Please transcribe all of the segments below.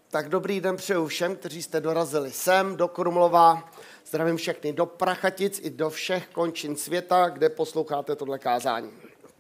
Tak dobrý den přeju všem, kteří jste dorazili sem do Krumlova. Zdravím všechny do Prachatic i do všech končin světa, kde posloucháte tohle kázání.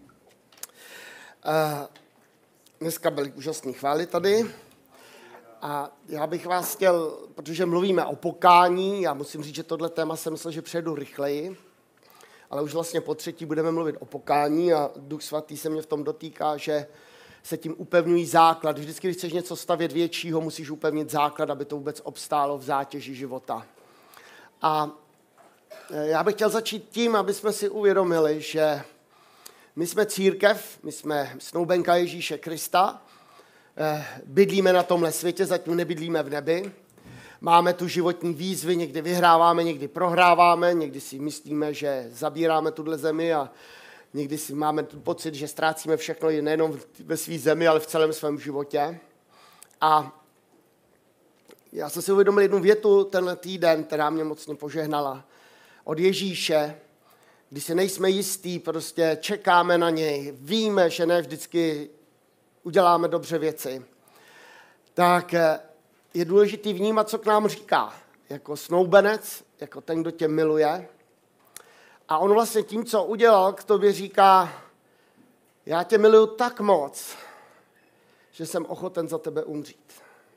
Dneska byly úžasné chvály tady. A já bych vás chtěl, protože mluvíme o pokání, já musím říct, že tohle téma jsem myslel, že přejdu rychleji, ale už vlastně po třetí budeme mluvit o pokání a Duch Svatý se mě v tom dotýká, že se tím upevňují základ. Vždycky, když chceš něco stavět většího, musíš upevnit základ, aby to vůbec obstálo v zátěži života. A já bych chtěl začít tím, aby jsme si uvědomili, že my jsme církev, my jsme snoubenka Ježíše Krista, bydlíme na tomhle světě, zatím nebydlíme v nebi. Máme tu životní výzvy, někdy vyhráváme, někdy prohráváme, někdy si myslíme, že zabíráme tuhle zemi a někdy si máme pocit, že ztrácíme všechno nejenom ve své zemi, ale v celém svém životě. A já jsem si uvědomil jednu větu tenhle týden, která mě mocně požehnala. Od Ježíše, když si nejsme jistí, prostě čekáme na něj, víme, že ne vždycky uděláme dobře věci, tak je důležité vnímat, co k nám říká. Jako snoubenec, jako ten, kdo tě miluje. A on vlastně tím, co udělal, k tobě říká, já tě miluju tak moc, že jsem ochoten za tebe umřít.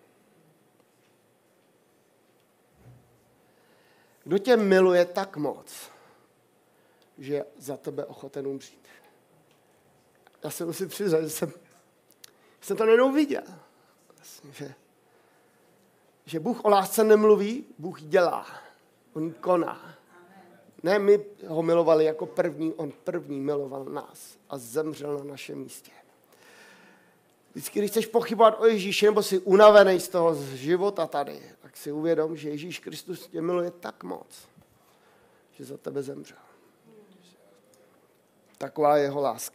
Kdo tě miluje tak moc, že je za tebe ochoten umřít. Já se musím přiznat, že jsem to nejednou viděl. Vlastně, že Bůh o lásce nemluví, Bůh ji dělá. On ji koná. Ne, my ho milovali jako první, on první miloval nás a zemřel na našem místě. Vždycky, když chceš pochybovat o Ježíši, nebo jsi unavený z toho života tady, tak si uvědom, že Ježíš Kristus tě miluje tak moc, že za tebe zemřel. Taková je jeho láska.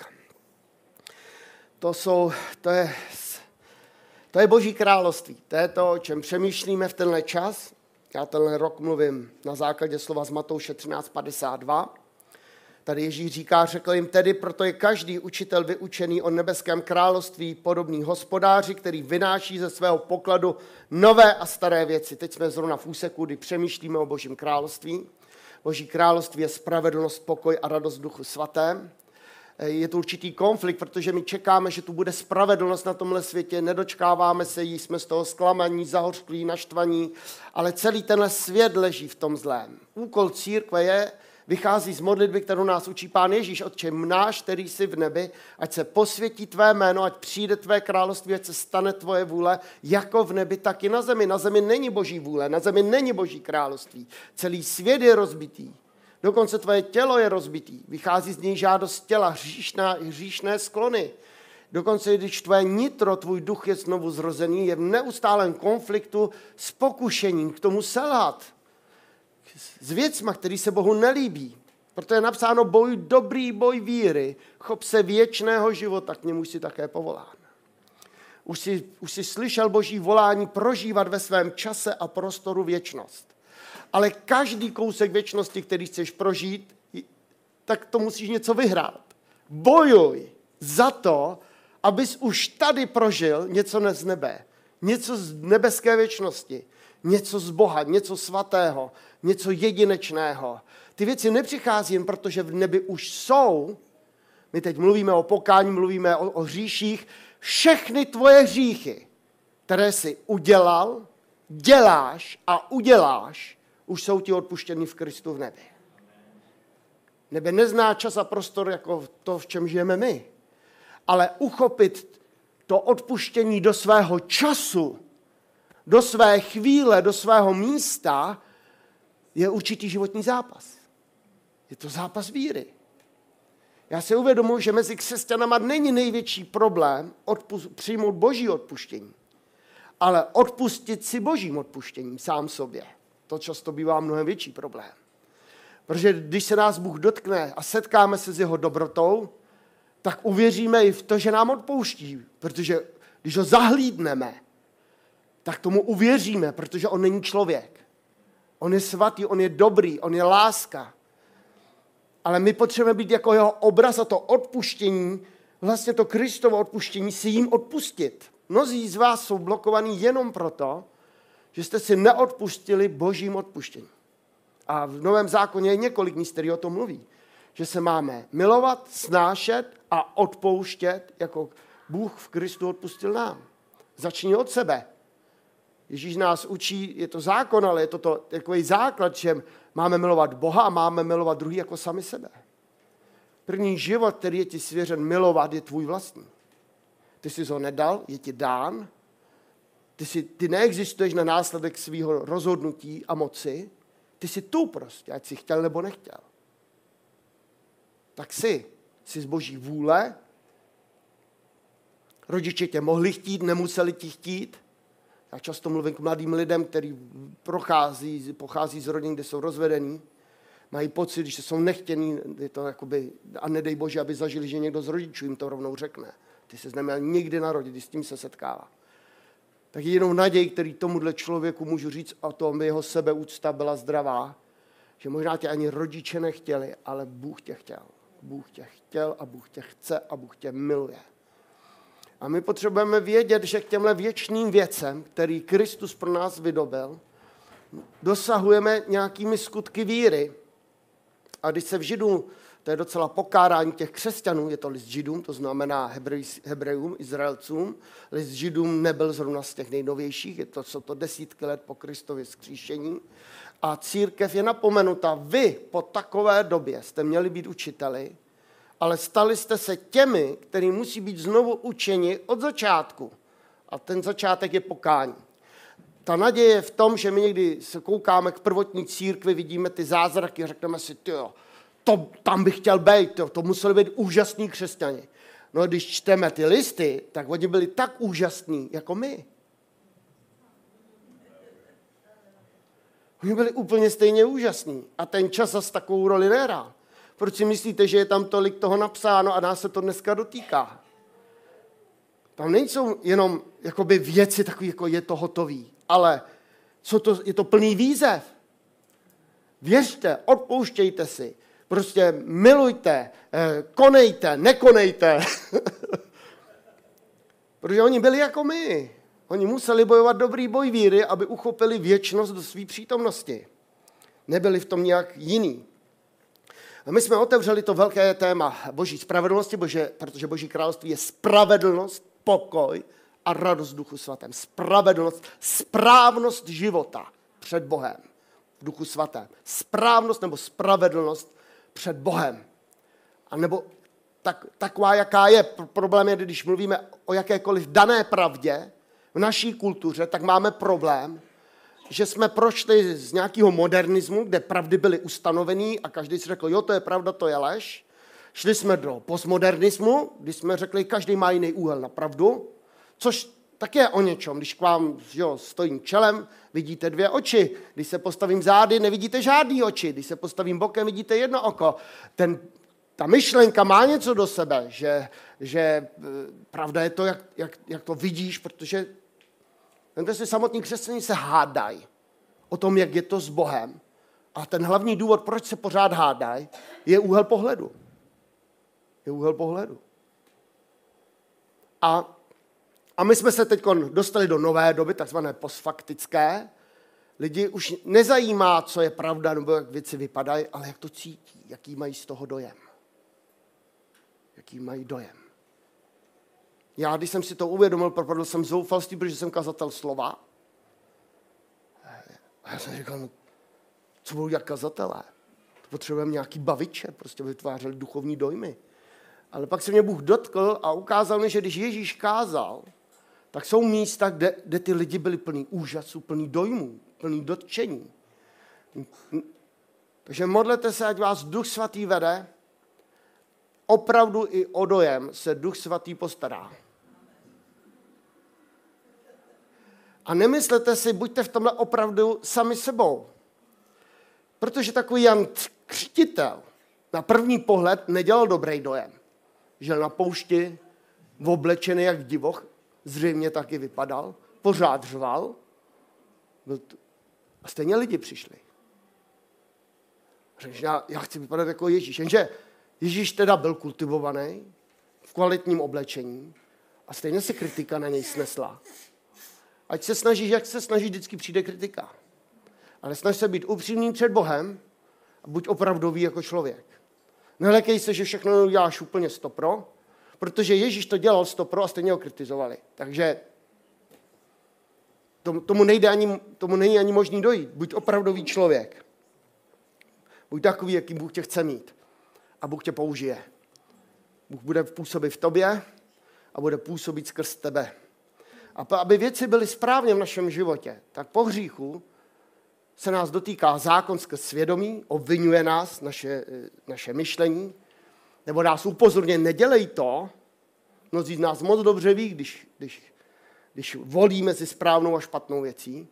To je Boží království. To je to, o čem přemýšlíme v tenhle čas. Já tenhle rok mluvím na základě slova z Matouše 13:52. Tady Ježíš říká, řekl jim tedy, proto je každý učitel vyučený o nebeském království podobný hospodáři, který vynáší ze svého pokladu nové a staré věci. Teď jsme zrovna v úseku, kdy přemýšlíme o Božím království. Boží království je spravedlnost, pokoj a radost v Duchu Svatém. Je to určitý konflikt, protože my čekáme, že tu bude spravedlnost na tomhle světě, nedočkáváme se jí, jsme z toho zklamaní, zahořklí, naštvaní, ale celý tenhle svět leží v tom zlém. Úkol církve vychází z modlitby, kterou nás učí Pán Ježíš, Otče náš, který jsi v nebi, ať se posvětí tvé jméno, ať přijde tvé království, ať se stane tvoje vůle, jako v nebi, tak i na zemi. Na zemi není Boží vůle, na zemi není Boží království. Celý svět je rozbitý. Dokonce tvoje tělo je rozbitý. Vychází z něj žádost těla, hříšné sklony. Dokonce, když tvoje nitro, tvůj duch je znovu zrozený, je v neustálém konfliktu s pokušením k tomu selhat. S věcma, který se Bohu nelíbí. Proto je napsáno boj dobrý, boj víry. Chop se věčného života, k němu jsi také povolán. Už jsi slyšel Boží volání prožívat ve svém čase a prostoru věčnost. Ale každý kousek věčnosti, který chceš prožít, tak to musíš něco vyhrát. Bojuj za to, abys už tady prožil něco z nebe. Něco z nebeské věčnosti. Něco z Boha, něco svatého, něco jedinečného. Ty věci nepřichází jen proto, že v nebi už jsou. My teď mluvíme o pokání, mluvíme o hříších. Všechny tvoje hříchy, které jsi udělal, děláš a uděláš, už jsou ti odpuštěny v Kristu v nebi. Nebe nezná čas a prostor jako to, v čem žijeme my. Ale uchopit to odpuštění do svého času, do své chvíle, do svého místa, je určitý životní zápas. Je to zápas víry. Já si uvědomuji, že mezi křesťanama není největší problém přijmout Boží odpuštění, ale odpustit si Božím odpuštěním sám sobě. To často bývá mnohem větší problém. Protože když se nás Bůh dotkne a setkáme se s jeho dobrotou, tak uvěříme i v to, že nám odpouští. Protože když ho zahlídneme, tak tomu uvěříme, protože on není člověk. On je svatý, on je dobrý, on je láska. Ale my potřebujeme být jako jeho obraz a to odpuštění, vlastně to Kristovo odpuštění, si jim odpustit. Mnozí z vás jsou blokovaní jenom proto, že jste si neodpustili božím odpuštění. A v Novém zákoně je několik míst, který o tom mluví. Že se máme milovat, snášet a odpouštět, jako Bůh v Kristu odpustil nám. Začni od sebe. Ježíš nás učí, je to zákon, ale je to takový základ, že máme milovat Boha a máme milovat druhý jako sami sebe. První život, který je ti svěřen milovat, je tvůj vlastní. Ty jsi ho nedal, je ti dán. Ty neexistuješ na následek svého rozhodnutí a moci. Ty jsi tu prostě, ať jsi chtěl nebo nechtěl. Tak jsi z boží vůle. Rodiče tě mohli chtít, nemuseli ti chtít. Já často mluvím k mladým lidem, kteří pochází z rodin, kde jsou rozvedení. Mají pocit, že jsou nechtění, je to jakoby, a nedej Bože, aby zažili, že někdo z rodičů jim to rovnou řekne. Ty se neměl nikdy narodit, když s tím se setkává. Tak jedinou naději, který tomuhle člověku můžu říct o tom, jeho sebeúcta byla zdravá, že možná tě ani rodiče nechtěli, ale Bůh tě chtěl. Bůh tě chtěl a Bůh tě chce a Bůh tě miluje. A my potřebujeme vědět, že k těmhle věčným věcem, který Kristus pro nás vydobil, dosahujeme nějakými skutky víry. A když se v Židům, to je docela pokárání těch křesťanů, je to list Židům, to znamená Hebrejům, Izraelcům. List Židům nebyl zrovna z těch nejnovějších, jsou to desítky let po Kristově vzkříšení. A církev je napomenuta, vy po takové době jste měli být učiteli, ale stali jste se těmi, kteří musí být znovu učeni od začátku. A ten začátek je pokání. Ta naděje je v tom, že my někdy se koukáme k prvotní církvi, vidíme ty zázraky a řekneme si, tam bych chtěl být, to museli být úžasní křesťani. No když čteme ty listy, tak oni byli tak úžasní, jako my. Oni byli úplně stejně úžasní a ten čas zase takovou roli nehrál. Proč si myslíte, že je tam tolik toho napsáno a nás se to dneska dotýká? Tam nejsou jenom jakoby věci takové, jako je to hotový, ale je to plný výzev. Věřte, odpouštějte si, prostě milujte, konejte, nekonejte. Protože oni byli jako my. Oni museli bojovat dobrý boj víry, aby uchopili věčnost do své přítomnosti. Nebyli v tom nějak jiný. A my jsme otevřeli to velké téma boží spravedlnosti, protože boží království je spravedlnost, pokoj a radost v Duchu svatém. Spravedlnost, správnost života před Bohem v Duchu svatém. Správnost nebo spravedlnost před Bohem. A nebo taková, jaká je. Problém je, když mluvíme o jakékoliv dané pravdě v naší kultuře, tak máme problém, že jsme prošli z nějakého modernismu, kde pravdy byly ustanovený a každý si řekl, jo, to je pravda, to je lež. Šli jsme do postmodernismu, kdy jsme řekli, každý má jiný úhel na pravdu, což tak je o něčem. Když k vám stojím čelem, vidíte dvě oči. Když se postavím zády, nevidíte žádný oči. Když se postavím bokem, vidíte jedno oko. Ta myšlenka má něco do sebe, že pravda je to, jak to vidíš, protože si samotní křesťané se hádají o tom, jak je to s Bohem. A ten hlavní důvod, proč se pořád hádají, je úhel pohledu. Je úhel pohledu. A my jsme se teď dostali do nové doby, takzvané postfaktické. Lidi už nezajímá, co je pravda, nebo jak věci vypadají, ale jak to cítí, jaký mají z toho dojem. Jaký mají dojem. Já, když jsem si to uvědomil, propadl jsem zoufalství, protože jsem kazatel slova. A já jsem říkal, co budou dělat kazatelé? Potřebujeme nějaký baviče, prostě vytvářeli duchovní dojmy. Ale pak se mě Bůh dotkl a ukázal mi, že když Ježíš kázal, tak jsou místa, kde ty lidi byli plný úžasů, plný dojmů, plný dotčení. Takže modlete se, ať vás Duch Svatý vede. Opravdu i o dojem se Duch Svatý postará. A nemyslete si, buďte v tomhle opravdu sami sebou. Protože takový Jan Křtitel na první pohled nedělal dobrý dojem. Žil na poušti, oblečený jak divoch, zřejmě taky vypadal, pořád řval. A stejně lidi přišli. Řekl, já chci vypadat jako Ježíš. Jenže Ježíš teda byl kultivovaný, v kvalitním oblečení, A stejně se kritika na něj snesla. Ať se snažíš, jak se snaží, vždycky přijde kritika. Ale snaž se být upřímný před Bohem a buď opravdový jako člověk. Nelekej se, že všechno uděláš úplně 100%, protože Ježíš to dělal 100% a stejně ho kritizovali. Takže tomu není ani možný dojít. Buď opravdový člověk. Buď takový, jaký Bůh tě chce mít. A Bůh tě použije. Bůh bude působit v tobě a bude působit skrz tebe. A aby věci byly správně v našem životě, tak po hříchu se nás dotýká zákon skrz svědomí, obvinuje nás, naše myšlení, nebo nás upozorně, nedělej to. Mnozí z nás moc dobře ví, když volí mezi správnou a špatnou věcí.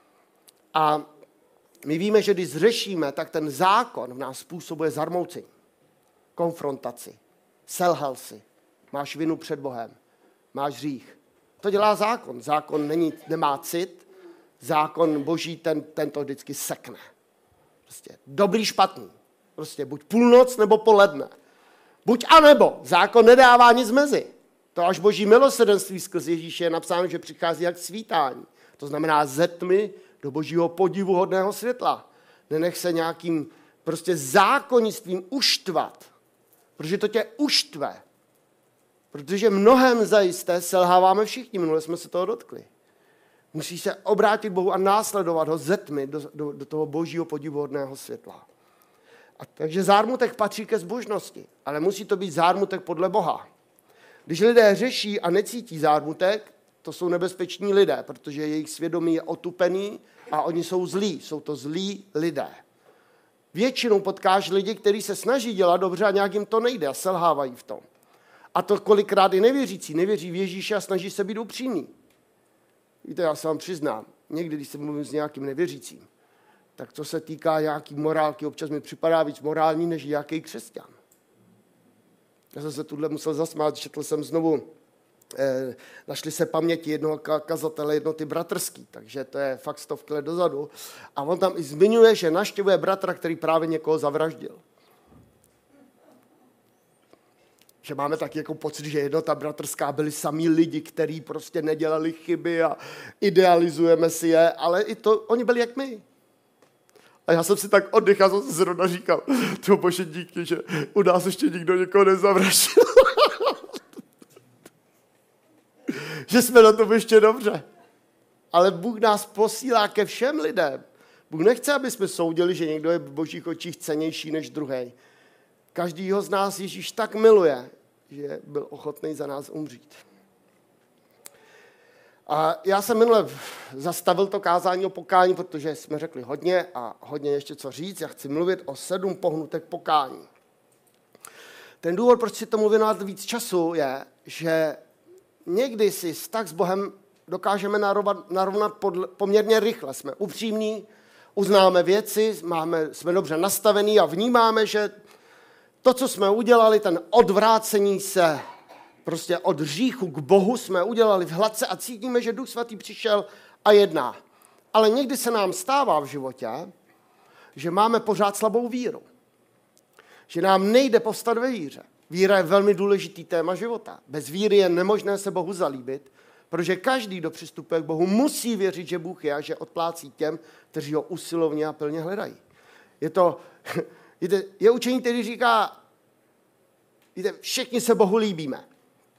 A my víme, že když zřešíme, tak ten zákon v nás způsobuje zarmoucení, konfrontaci. Selhal si, máš vinu před Bohem, máš hřích. To dělá zákon. Zákon nemá cit, zákon Boží ten to vždycky sekne. Prostě dobrý, špatný. Prostě buď půlnoc nebo poledne. Buď a nebo. Zákon nedává nic mezi. To až Boží milosrdenství skrz Ježíše je napsáno, že přichází jak svítání. To znamená ze tmy do Božího podivuhodného světla. Nenech se nějakým prostě zákonnictvím uštvat. Protože to tě uštve. Protože mnohem zajisté selháváme všichni. Minule jsme se toho dotkli. Musíš se obrátit Bohu a následovat ho ze tmy do toho Božího podivuhodného světla. A takže zármutek patří ke zbožnosti, ale musí to být zármutek podle Boha. Když lidé řeší a necítí zármutek, to jsou nebezpeční lidé, protože jejich svědomí je otupený a oni jsou zlí. Jsou to zlí lidé. Většinou potkáš lidi, kteří se snaží dělat dobře a nějak jim to nejde a selhávají v tom. A to kolikrát i nevěřící. Nevěří v Ježíše a snaží se být upřímný. Víte, já se vám přiznám, někdy, když se mluvím s nějakým nevěřícím, tak co se týká nějaký morálky, občas mi připadá víc morální než nějaký křesťan. Já jsem se tuhle musel zasmát, četl jsem znovu, našli se paměti jednoho kazatele, jednoty bratrský, takže to je fakt 100 let dozadu. A on tam i zmiňuje, že navštěvuje bratra, který právě někoho zavraždil. Že máme taky jako pocit, že jednota bratrská byli samí lidi, kteří prostě nedělali chyby a idealizujeme si je, ale i to, oni byli jak my. A já jsem si tak oddychal, jsem si zrovna říkal, to bože díky, že u nás ještě nikdo někoho nezavraždil. Že jsme na tom ještě dobře. Ale Bůh nás posílá ke všem lidem. Bůh nechce, aby jsme soudili, že někdo je v Božích očích cennější než druhý. Každýho z nás Ježíš tak miluje, že byl ochotný za nás umřít. A já jsem minule zastavil to kázání o pokání, protože jsme řekli hodně a hodně ještě co říct. Já chci mluvit o 7 pohnutek pokání. Ten důvod, proč si tomu věnovat víc času, je, že někdy si vztah s Bohem dokážeme narovnat poměrně rychle. Jsme upřímní, uznáme věci, jsme dobře nastavení a vnímáme, že to, co jsme udělali, ten odvrácení se prostě od hříchu k Bohu jsme udělali v hladce a cítíme, že Duch Svatý přišel a jedná. Ale někdy se nám stává v životě, že máme pořád slabou víru. Že nám nejde povstat ve víře. Víra je velmi důležitý téma života. Bez víry je nemožné se Bohu zalíbit, protože každý, kdo přistupuje k Bohu, musí věřit, že Bůh je a že odplácí těm, kteří ho usilovně a plně hledají. Je učení, který říká, víte, všichni se Bohu líbíme.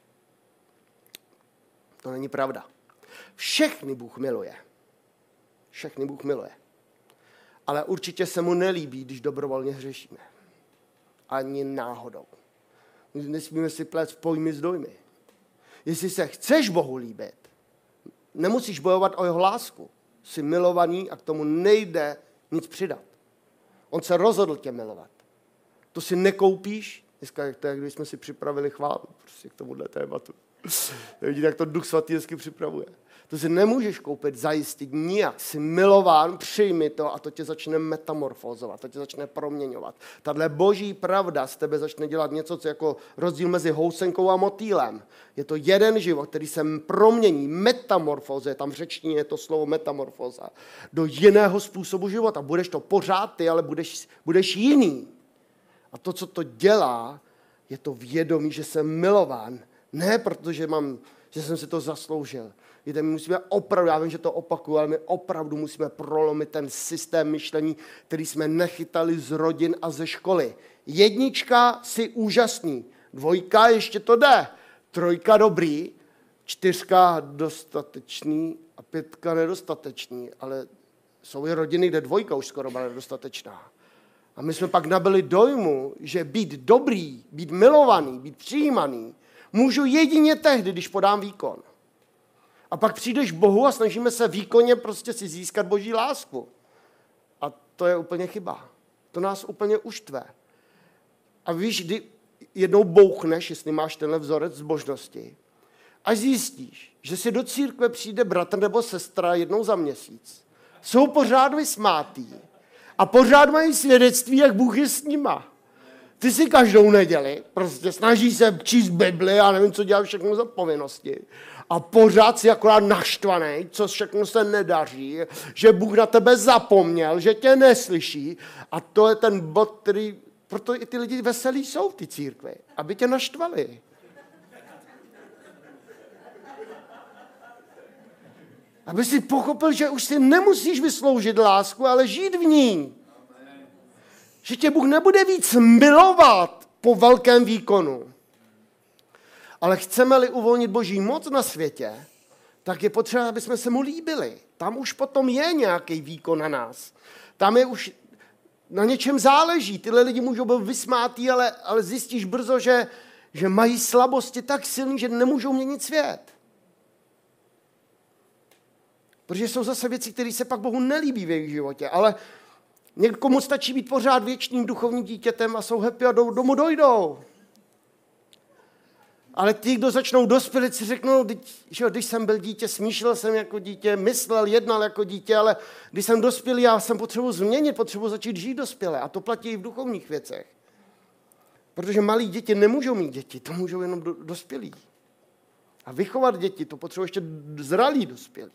To není pravda. Všechny Bůh miluje. Všechny Bůh miluje. Ale určitě se mu nelíbí, když dobrovolně hřešíme. Ani náhodou. Nesmíme si plést pojmy s dojmy. Jestli se chceš Bohu líbit, nemusíš bojovat o jeho lásku. Jsi milovaný a k tomu nejde nic přidat. On se rozhodl tě milovat. To si nekoupíš. Dneska, když jsme si připravili chválu prostě k tomuhle tématu. Vidíte, jak to Duch Svatý hezky připravuje. To si nemůžeš koupit, zajistit nijak. Jsi milován, přijmi to a to tě začne metamorfózovat, to tě začne proměňovat. Tahle boží pravda z tebe začne dělat něco, co jako rozdíl mezi housenkou a motýlem. Je to jeden život, který se promění, metamorfóze, tam v řečtině je to slovo metamorfóza, do jiného způsobu života. Budeš to pořád ty, ale budeš jiný. A to, co to dělá, je to vědomí, že jsem milován. Ne protože mám že jsem si to zasloužil. Víte, my musíme opravdu, já vím, že to opakuju, ale my opravdu musíme prolomit ten systém myšlení, který jsme nechytali z rodin a ze školy. 1 si úžasný, 2 ještě to jde, 3 dobrý, 4 dostatečný a 5 nedostatečný, ale jsou i rodiny, kde 2 už skoro byla nedostatečná. A my jsme pak nabili dojmu, že být dobrý, být milovaný, být přijímaný, můžu jedině tehdy, když podám výkon. A pak přijdeš Bohu a snažíme se výkonně prostě si získat Boží lásku. A to je úplně chyba. To nás úplně uštve. A víš, kdy jednou bouchneš, jestli máš tenhle vzorec zbožnosti, až zjistíš, že si do církve přijde bratr nebo sestra jednou za měsíc, jsou pořád vysmátý a pořád mají svědectví, jak Bůh je s nima. Ty si každou neděli prostě snaží se číst Bibli a nevím, co dělat všechno za povinnosti. A pořád si akorát naštvaný, co všechno se nedaří, že Bůh na tebe zapomněl, že tě neslyší. A to je ten bod, který, proto i ty lidi veselí jsou v ty církvi, aby tě naštvali. Aby si pochopil, že už si nemusíš vysloužit lásku, ale žít v ní. Že tě Bůh nebude víc milovat po velkém výkonu. Ale chceme-li uvolnit Boží moc na světě, tak je potřeba, aby jsme se mu líbili. Tam už potom je nějaký výkon na nás. Tam je už na něčem záleží. Tyhle lidi můžou být vysmátý, ale zjistíš brzo, že mají slabosti tak silný, že nemůžou měnit svět. Protože jsou zase věci, které se pak Bohu nelíbí v jejich životě. Ale někomu stačí být pořád věčným duchovním dítětem a jsou happy a domů dojdou. Ale ti, kdo začnou dospělit, si řeknou, že když jsem byl dítě, smýšlel jsem jako dítě, myslel, jednal jako dítě, ale když jsem dospělý, já jsem potřebuji změnit, potřebuji začít žít dospěle. A to platí i v duchovních věcech. Protože malí děti nemůžou mít děti, to můžou jenom dospělí. A vychovat děti, to potřebuje ještě zralí dospělí.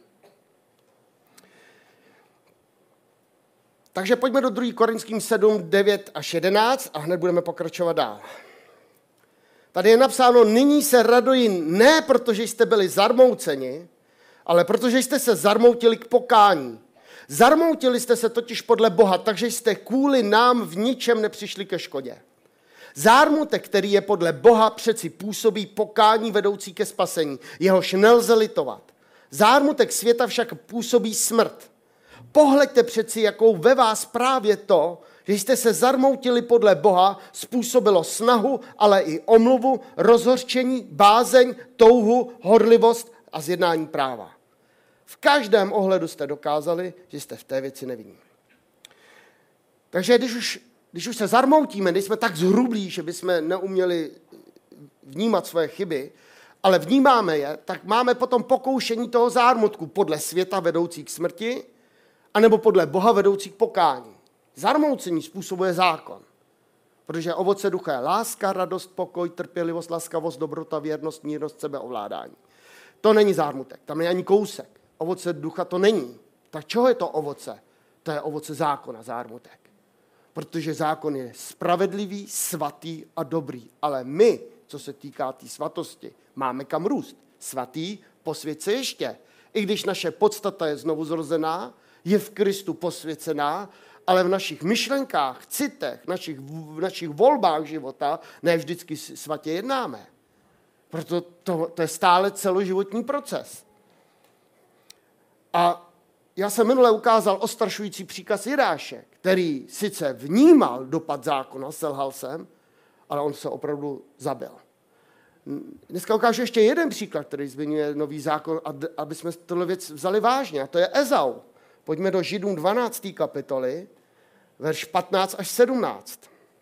Takže pojďme do 2. Korinským 7, 9 až 11 a hned budeme pokračovat dál. Tady je napsáno, nyní se raduji ne protože jste byli zarmouceni, ale protože jste se zarmoutili k pokání. Zarmoutili jste se totiž podle Boha, takže jste kvůli nám v ničem nepřišli ke škodě. Zármutek, který je podle Boha, přeci působí pokání vedoucí ke spasení, jehož nelze litovat. Zármutek světa však působí smrt. Pohleďte přeci, jakou ve vás právě to, že jste se zarmoutili podle Boha, způsobilo snahu, ale i omluvu, rozhořčení, bázeň, touhu, horlivost a zjednání práva. V každém ohledu jste dokázali, že jste v té věci nevinní. Takže když už se zarmoutíme, když jsme tak zhrublí, že bychom neuměli vnímat svoje chyby, ale vnímáme je, tak máme potom pokoušení toho zármutku podle světa vedoucí k smrti, anebo podle Boha vedoucí k pokání. Zarmoucení způsobuje zákon, protože ovoce ducha je láska, radost, pokoj, trpělivost, laskavost, dobrota, věrnost, mírnost, sebeovládání. To není zármutek, tam není ani kousek. Ovoce ducha to není. Tak čeho je to ovoce? To je ovoce zákona, zármutek. Protože zákon je spravedlivý, svatý a dobrý. Ale my, co se týká té svatosti, máme kam růst. Svatý, posvěť se ještě. I když naše podstata je znovu zrozená, je v Kristu posvěcená, ale v našich myšlenkách, citech, v našich volbách života ne vždycky svatě jednáme. Proto to je stále celoživotní proces. A já jsem minule ukázal ostrašující příkaz Jiráše, který sice vnímal dopad zákona, selhal jsem, ale on se opravdu zabil. Dneska ukážu ještě jeden příklad, který zmiňuje nový zákon, aby jsme tohle věc vzali vážně, a to je Ezau. Pojďme do Židům 12. kapitoly, verš 15 až 17.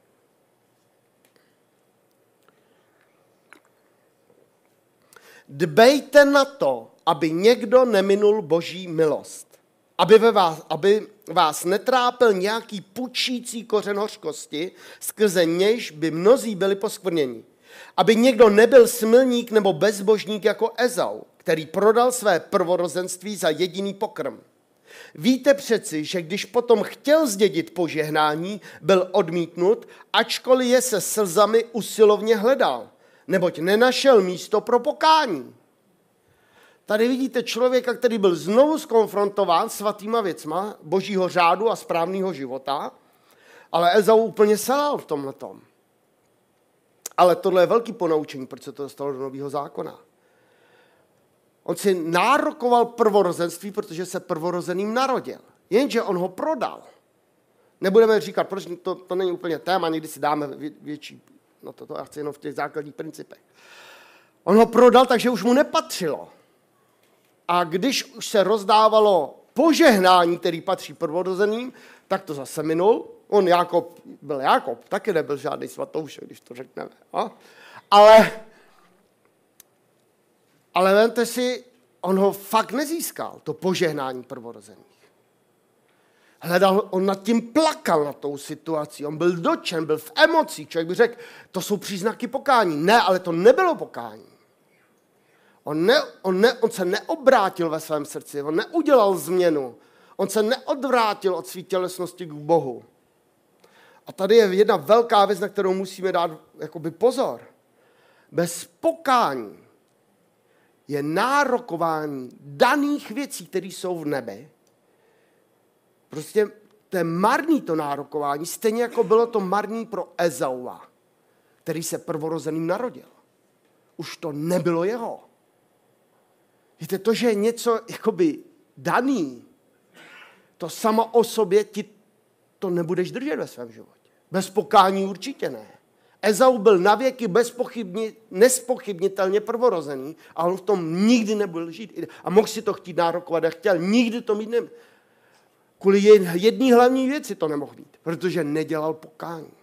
Dbejte na to, aby někdo neminul Boží milost, aby vás netrápil nějaký pučící kořen hořkosti, skrze nějž by mnozí byli poskvrněni. Aby někdo nebyl smilník nebo bezbožník jako Ezau, který prodal své prvorozenství za jediný pokrm. Víte přeci, že když potom chtěl zdědit požehnání, byl odmítnut, ačkoliv je se slzami usilovně hledal, neboť nenašel místo pro pokání. Tady vidíte člověka, který byl znovu skonfrontován s svatýma věcma božího řádu a správného života, ale Ezau úplně selhal v tomhletom. Ale tohle je velký ponaučení, proč se to dostalo do Nového zákona. On si nárokoval prvorozenství, protože se prvorozeným narodil. Jenže on ho prodal. Nebudeme říkat, proč to není úplně téma, někdy si dáme větší. No to já chci jenom v těch základních principech. On ho prodal, takže už mu nepatřilo. A když už se rozdávalo požehnání, který patří prvorozeným, tak to zase minul. On byl Jákob, taky nebyl žádný svatouš, když to řekneme. No? Ale vemte si, on ho fakt nezískal, to požehnání prvorozených. On nad tím plakal, nad tou situací, on byl dotčen, byl v emocích. Člověk by řekl, to jsou příznaky pokání. Ne, ale to nebylo pokání. On se neobrátil ve svém srdci, on neudělal změnu, on se neodvrátil od své tělesnosti k Bohu. A tady je jedna velká věc, na kterou musíme dát jakoby pozor. Bez pokání je nárokování daných věcí, které jsou v nebi. Prostě to je marný to nárokování, stejně jako bylo to marný pro Ezaua, který se prvorozeným narodil. Už to nebylo jeho. Víte, to, že je něco jakoby daný, to samo o sobě ti to nebudeš držet ve svém životě. Bez pokání určitě ne. Ezau byl navěky nespochybnitelně prvorozený a on v tom nikdy nebyl žít. A mohl si to chtít nárokovat, jak chtěl, nikdy to mít neměl. Kvůli jedné hlavní věci to nemohl být, protože nedělal pokání.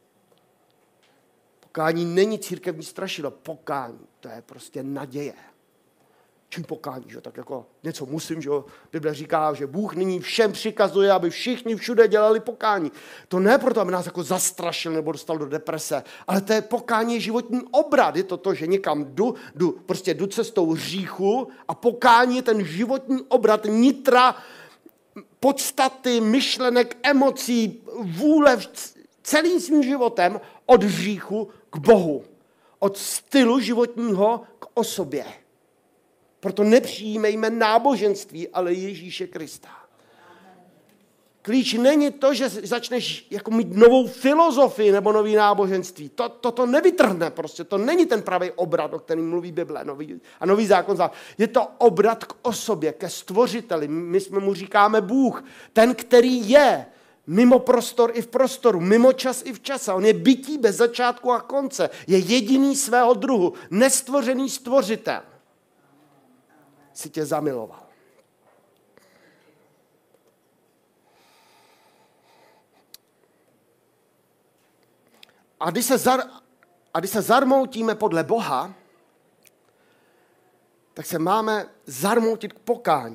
Pokání není církevní strašidlo, pokání, to je prostě naděje. Čím pokání, že? Tak jako něco musím, že Bible říká, že Bůh nyní všem přikazuje, aby všichni všude dělali pokání. To ne proto, aby nás jako zastrašil nebo dostal do deprese, ale to je pokání, je životní obrat. Je to, že někam jdu cestou hříchu a pokání je ten životní obrat nitra, podstaty, myšlenek, emocí, vůle celým svým životem od hříchu k Bohu. Od stylu životního k osobě. Proto nepřijímejme náboženství, ale Ježíše Krista. Klíč není to, že začneš jako mít novou filozofii nebo nový náboženství. To nevytrhne prostě. To není ten pravý obrat, o kterém mluví Bible a nový zákon. Je to obrat k osobě, ke stvořiteli. My jsme mu říkáme Bůh. Ten, který je mimo prostor i v prostoru, mimo čas i v čase. On je bytí bez začátku a konce. Je jediný svého druhu. Nestvořený stvořitel. Si tě zamiloval. A když se zarmoutíme podle Boha, tak se máme zarmoutit k pokání.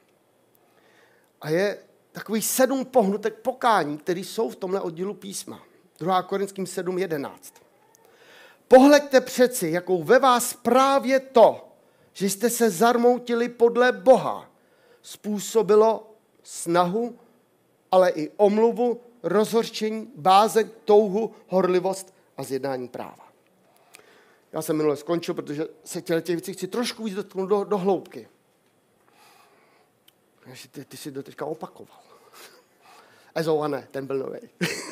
A je takových 7 pohnutek pokání, které jsou v tomhle oddílu písma. 2. Korinským 7:11. Pohleďte přeci, jakou ve vás právě to, že jste se zarmoutili podle Boha, způsobilo snahu, ale i omluvu, rozhorčení, bázeň, touhu, horlivost a zjednání práva. Já jsem minule skončil, protože se těch věcí chci trošku víc dotknout do hloubky. Ty jsi to teďka opakoval. Ezau ne, ten byl novej.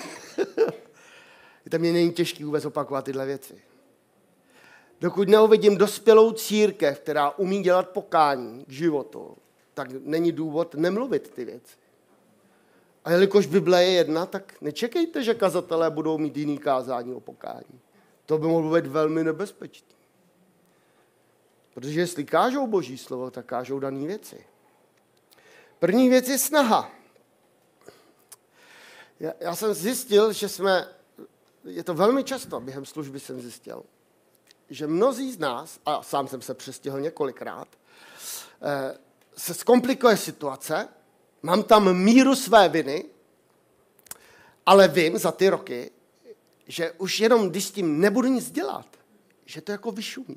To mě není těžký vůbec opakovat tyhle věci. Dokud neuvidím dospělou církev, která umí dělat pokání k životu, tak není důvod nemluvit ty věci. A jelikož Bible je jedna, tak nečekejte, že kazatelé budou mít jiný kázání o pokání. To by mohlo být velmi nebezpečné. Protože jestli kážou Boží slovo, tak kážou dané věci. První věc je snaha. Já jsem zjistil, že je to velmi často, během služby jsem zjistil, že mnozí z nás, a sám jsem se přestihl několikrát, se zkomplikuje situace, mám tam míru své viny, ale vím za ty roky, že už jenom když s tím nebudu nic dělat, že to jako vyšumí.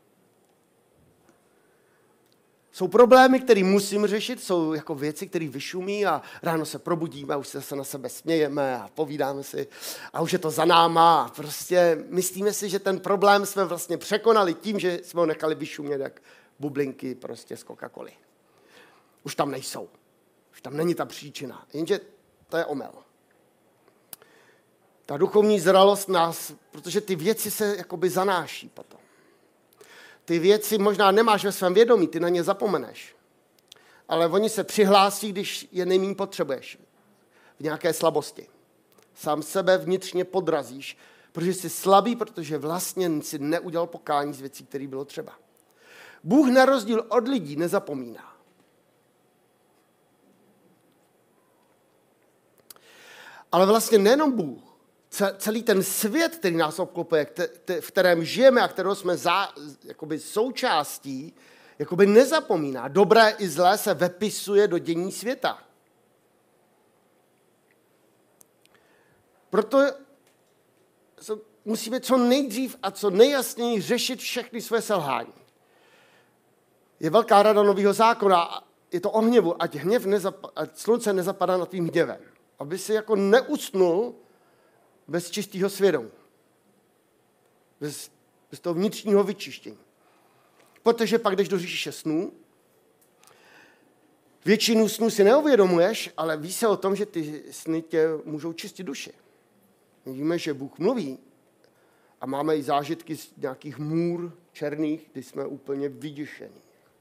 Jsou problémy, které musím řešit, jsou jako věci, které vyšumí a ráno se probudíme a už se na sebe smějeme a povídáme si a už je to za náma a prostě myslíme si, že ten problém jsme vlastně překonali tím, že jsme ho nechali vyšumět jak bublinky prostě z Coca-Coly. Už tam nejsou. Už tam není ta příčina. Jenže to je omyl. Ta duchovní zralost nás, protože ty věci se jakoby zanáší potom. Ty věci možná nemáš ve svém vědomí, ty na ně zapomeneš. Ale oni se přihlásí, když je nejméně potřebuješ. V nějaké slabosti. Sám sebe vnitřně podrazíš, protože jsi slabý, protože vlastně si neudělal pokání z věcí, které bylo třeba. Bůh na rozdíl od lidí nezapomíná. Ale vlastně nejenom Bůh, celý ten svět, který nás obklopuje, v kterém žijeme a kterého jsme jakoby součástí, jakoby nezapomíná. Dobré i zlé se vepisuje do dění světa. Proto musíme co nejdřív a co nejjasněji řešit všechny své selhání. Je velká rada Nového zákona, je to o hněvu, ať slunce nezapadá nad tvým hněvem. Aby si jako neusnul bez čistého svědomí. Bez toho vnitřního vyčištění. Protože pak jdeš do říše snů. Většinu snů si neuvědomuješ, ale víš se o tom, že ty sny tě můžou čistit duši. Víme, že Bůh mluví a máme i zážitky z nějakých můr černých, kdy jsme úplně vyděšení.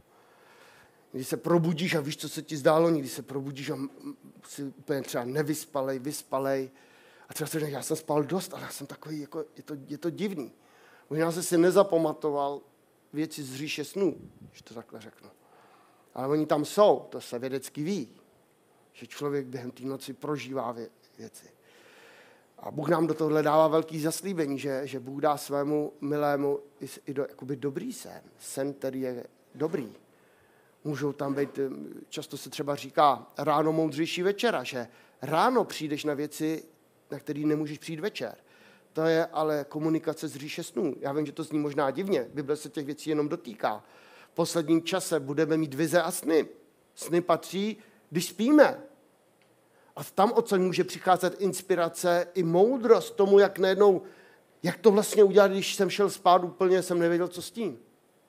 Když se probudíš a víš, co se ti zdálo, někdy se probudíš a jsi úplně třeba nevyspalej, vyspalej. A třeba si řekneš, já jsem spal dost, ale já jsem takový, jako, je to divný. Možná jsem si nezapamatoval věci z říše snů, že to takhle řeknu. Ale oni tam jsou, to se vědecky ví, že člověk během té noci prožívá věci. A Bůh nám do tohohle dává velký zaslíbení, že Bůh dá svému milému i jakoby dobrý sen. Sen, který je dobrý. Můžou tam být, často se třeba říká, ráno moudřejší večera, že ráno přijdeš na věci, na které nemůžeš přijít večer. To je ale komunikace z říše snů. Já vím, že to zní možná divně, Bible se těch věcí jenom dotýká. V posledním čase budeme mít vize a sny. Sny patří, když spíme. A tam odsud může přicházet inspirace i moudrost tomu, jak to vlastně udělat, když jsem šel spát úplně, jsem nevěděl, co s tím.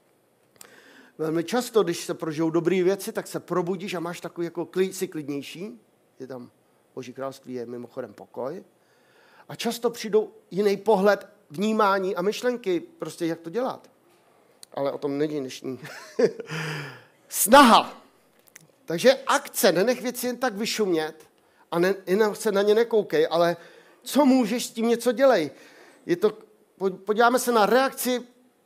Velmi často, když se prožijou dobré věci, tak se probudíš a máš takový jako jsi klidnější. Je tam Boží království, je mimochodem pokoj. A často přijdou jiný pohled, vnímání a myšlenky, prostě jak to dělat. Ale o tom není dnešní. Snaha. Takže akce, nenech věci jen tak vyšumět a jenom se na ně nekoukej, ale co můžeš s tím něco dělej. Podíváme se na reakci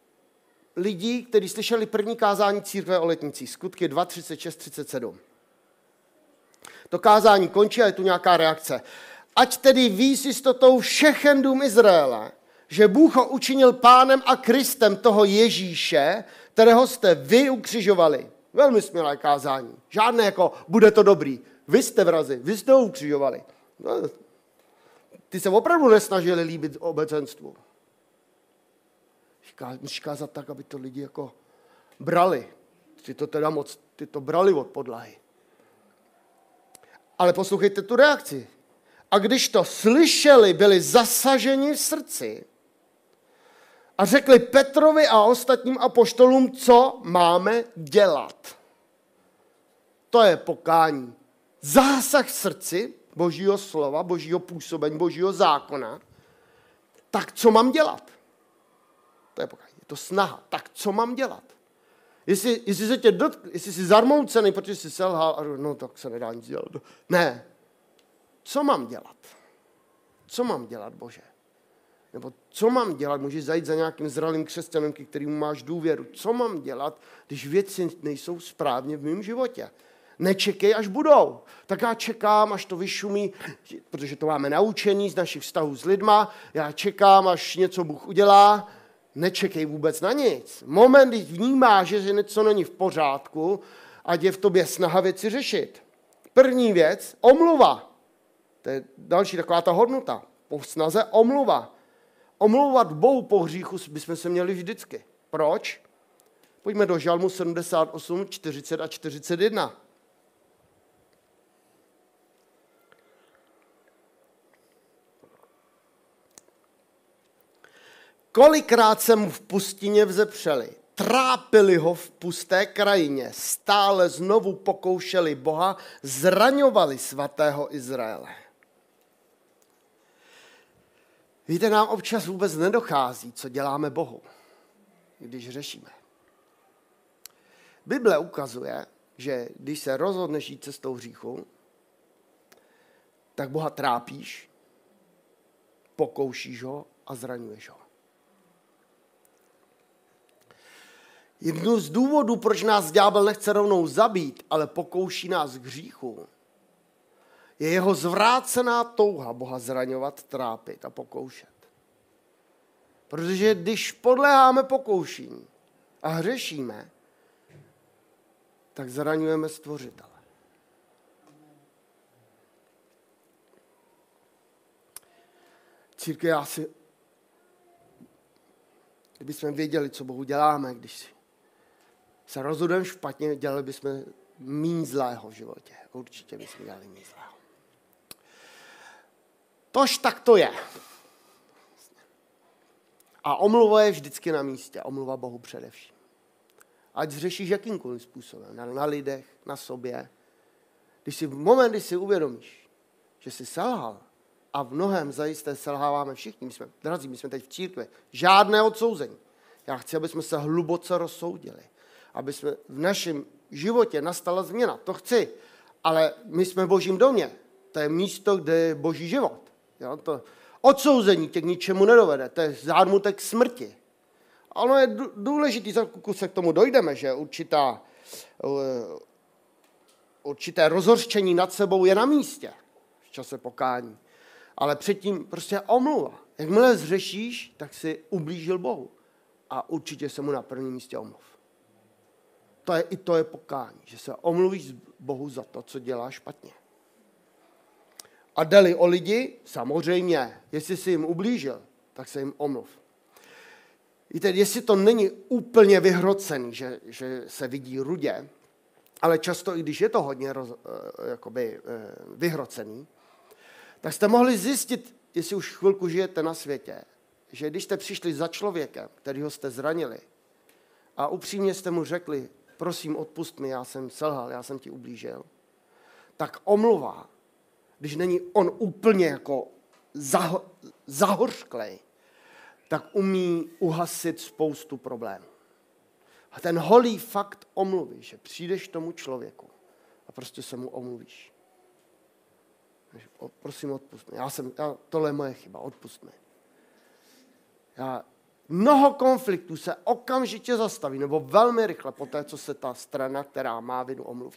lidí, kteří slyšeli první kázání církve o letnicích. Skutky 2, 36, 37. To kázání končí a je tu nějaká reakce. Ať tedy ví s jistotou všechen dům Izraele, že Bůh ho učinil pánem a Kristem toho Ježíše, kterého jste vy ukřižovali. Velmi smělé kázání. Žádné jako, bude to dobrý. Vy jste vrazi, vy jste ho ukřižovali. No, ty se opravdu nesnažili líbit obecenstvu. Musíš kázat tak, aby to lidi jako brali. Ty to brali od podlahy. Ale poslouchejte tu reakci. A když to slyšeli, byli zasaženi v srdci a řekli Petrovi a ostatním apoštolům, co máme dělat. To je pokání. Zásah v srdci Božího slova, Božího působení, Božího zákona. Tak co mám dělat? To je pokání. Je to snaha. Tak co mám dělat? Jestli se tě jestli jsi zarmoucený, protože jsi selhal, a no tak se nedá nic dělat. Ne. Co mám dělat? Co mám dělat, Bože? Nebo co mám dělat? Můžeš zajít za nějakým zralým křesťanem, ke kterému máš důvěru. Co mám dělat, když věci nejsou správně v mém životě? Nečekej, až budou. Tak já čekám, až to vyšumí, protože to máme naučení z našich vztahů s lidma. Já čekám, až něco Bůh udělá. Nečekej vůbec na nic. Moment, když vnímáš, že něco není v pořádku, ať je v tobě snaha věci řešit. První věc, omluva. To je další taková ta hodnota. Po snaze omluva. Omlouvat Bohu po hříchu bychom se měli vždycky. Proč? Pojďme do Žalmu 78, 40 a 41. Kolikrát se mu v pustině vzepřeli, trápili ho v pusté krajině, stále znovu pokoušeli Boha, zraňovali svatého Izraele. Víte, nám občas vůbec nedochází, co děláme Bohu, když řešíme. Bible ukazuje, že když se rozhodneš jít cestou hříchu, tak Boha trápíš, pokoušíš ho a zraňuješ ho. Jednou z důvodů, proč nás ďábel nechce rovnou zabít, ale pokouší nás k hříchu, je jeho zvrácená touha Boha zraňovat, trápit a pokoušet. Protože když podléháme pokoušení a hřešíme, tak zraňujeme Stvořitele. Církev, kdybychom věděli, co Bohu děláme, když se rozhodujeme špatně, dělali bychom méně zlého v životě. Určitě bychom dělali méně zlého. Tož tak to je. A omluva je vždycky na místě. Omluva Bohu především. Ať řešíš jakýmkoliv způsobem. Na lidech, na sobě. Když si uvědomíš, že jsi selhal, a v mnohém zajisté selháváme všichni. My jsme teď v církvi. Žádné odsouzení. Já chci, aby jsme se hluboce rozsoudili. Aby jsme v našem životě nastala změna. To chci. Ale my jsme v Božím domě. To je místo, kde je Boží život. Jo, to odsouzení tě k ničemu nedovede. To je zármutek smrti. A ono je důležité, za chvilku se k tomu dojdeme, že určité rozhořčení nad sebou je na místě v čase pokání. Ale předtím prostě omluva. Jakmile zřešíš, tak si ublížil Bohu. A určitě se mu na prvním místě omluv. To je pokání, že se omluvíš Bohu za to, co děláš špatně. A jde-li o lidi, samozřejmě, jestli jsi jim ublížil, tak se jim omluv. Víte, jestli to není úplně vyhrocený, že se vidí rudě, ale často, i když je to hodně vyhrocený, tak jste mohli zjistit, jestli už chvilku žijete na světě, že když jste přišli za člověkem, kterýho jste zranili, a upřímně jste mu řekli, prosím, odpust mi, já jsem selhal, já jsem ti ublížil, tak omluva, když není on úplně jako zahořklej, tak umí uhasit spoustu problémů. A ten holý fakt omluvy, že přijdeš k tomu člověku a prostě se mu omluvíš. Prosím, odpust mi. Tohle je moje chyba, odpust mi. Mnoho konfliktů se okamžitě zastaví, nebo velmi rychle po té, co se ta strana, která má vinu, omluví.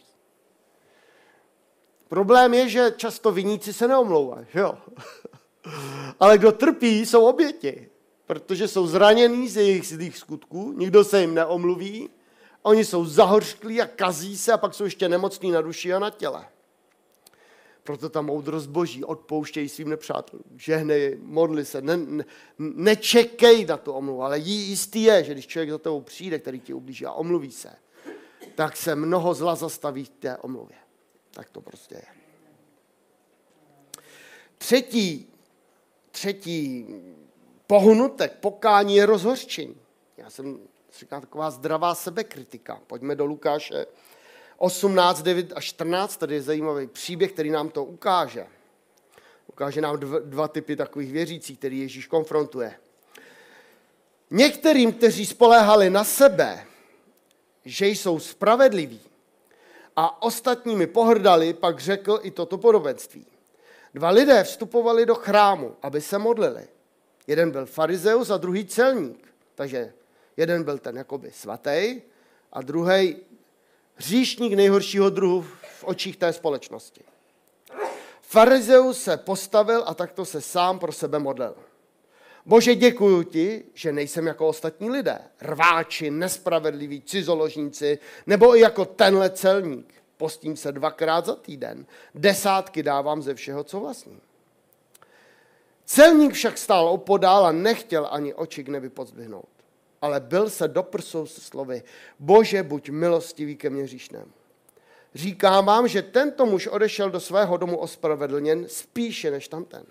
Problém je, že často viníci se neomlouvají, jo. Ale kdo trpí, jsou oběti, protože jsou zranění z jejich zlých skutků, nikdo se jim neomluví, oni jsou zahořklí a kazí se a pak jsou ještě nemocní na duši a na těle. Proto ta moudrost Boží, odpouštěj svým nepřátelům, žehnej, modli se, nečekej na tu omluvu, ale jistý je, že když člověk za tebou přijde, který ti ublíží a omluví se, tak se mnoho zla zastaví v té omluvě. Tak to prostě je. Třetí pohnutek pokání je rozhořčení. Já jsem říkal taková zdravá sebekritika. Pojďme do Lukáše 18, 9 a 14, tady je zajímavý příběh, který nám to ukáže. Ukáže nám dva typy takových věřících, který Ježíš konfrontuje. Některým, kteří spoléhali na sebe, že jsou spravedliví a ostatními pohrdali, pak řekl i toto podobenství. 2 lidé vstupovali do chrámu, aby se modlili. Jeden byl farizeus a druhý celník. Takže jeden byl ten jakoby svatý a druhý hříšník nejhoršího druhu v očích té společnosti. Farizeus se postavil a takto se sám pro sebe modlil. Bože, děkuju ti, že nejsem jako ostatní lidé, rváči, nespravedliví, cizoložníci, nebo i jako tenhle celník. Postím se 2krát za týden, 10 dávám ze všeho, co vlastním. Celník však stál opodál a nechtěl ani oči k nebi pozdvihnout, ale byl se do prsou se slovy, Bože, buď milostivý ke mně hříšnému. Říkám vám, že tento muž odešel do svého domu ospravedlněn spíše než tamten.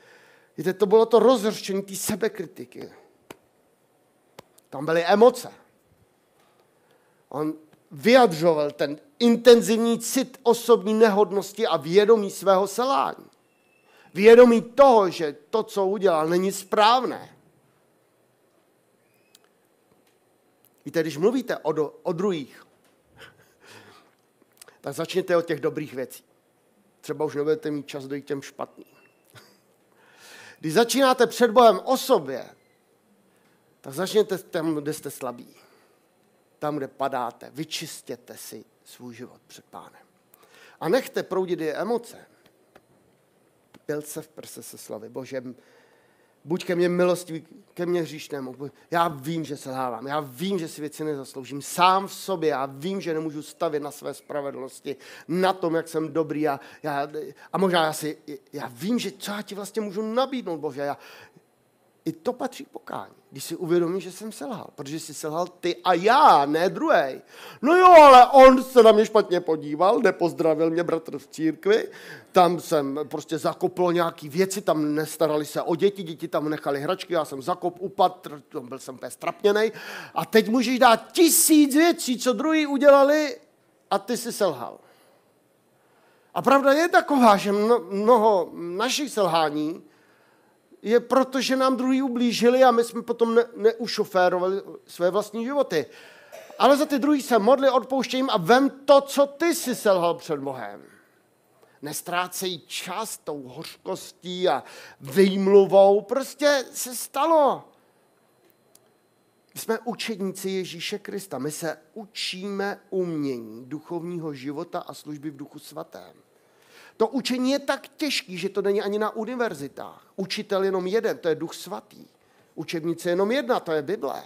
Víte, to bylo to rozhořčení té sebekritiky. Tam byly emoce. On vyjadřoval ten intenzivní cit osobní nehodnosti a vědomí svého selhání. Vědomí toho, že to, co udělal, není správné. Víte, když mluvíte o druhých, tak začněte od těch dobrých věcí. Třeba už nebudete mít čas dojít těm špatným. Když začínáte před Bohem o sobě, tak začněte tam, kde jste slabí. Tam, kde padáte. Vyčistěte si svůj život před Pánem. A nechte proudit je emoce. Pil se v prse se slavy. Bože, buď ke mně milostivý, ke mně hříšnému. Já vím, že selhávám. Já vím, že si věci nezasloužím. Sám v sobě. Já vím, že nemůžu stavět na své spravedlnosti, na tom, jak jsem dobrý. A možná já vím, že co já ti vlastně můžu nabídnout, Bože. I to patří k pokání, když si uvědomíš, že jsem selhal. Protože jsi selhal ty a já, ne druhej. No jo, ale on se na mě špatně podíval, nepozdravil mě bratr v církvi, tam jsem prostě zakopl nějaký věci, tam nestarali se o děti tam nechali hračky, já jsem upad, byl jsem úplně strapněnej. A teď můžeš dát 1000 věcí, co druhý udělali a ty jsi selhal. A pravda je taková, že mnoho našich selhání je proto, že nám druhý ublížili a my jsme potom neušoférovali své vlastní životy. Ale za ty druhý se modli, odpouštěj jim a vem to, co ty si selhal před Bohem. Nestrácej čas tou hořkostí a výmluvou. Prostě se stalo. My jsme učedníci Ježíše Krista. My se učíme umění duchovního života a služby v Duchu Svatém. To učení je tak těžký, že to není ani na univerzitách. Učitel jenom jeden, to je Duch Svatý. Učebnice jenom jedna, to je Bible.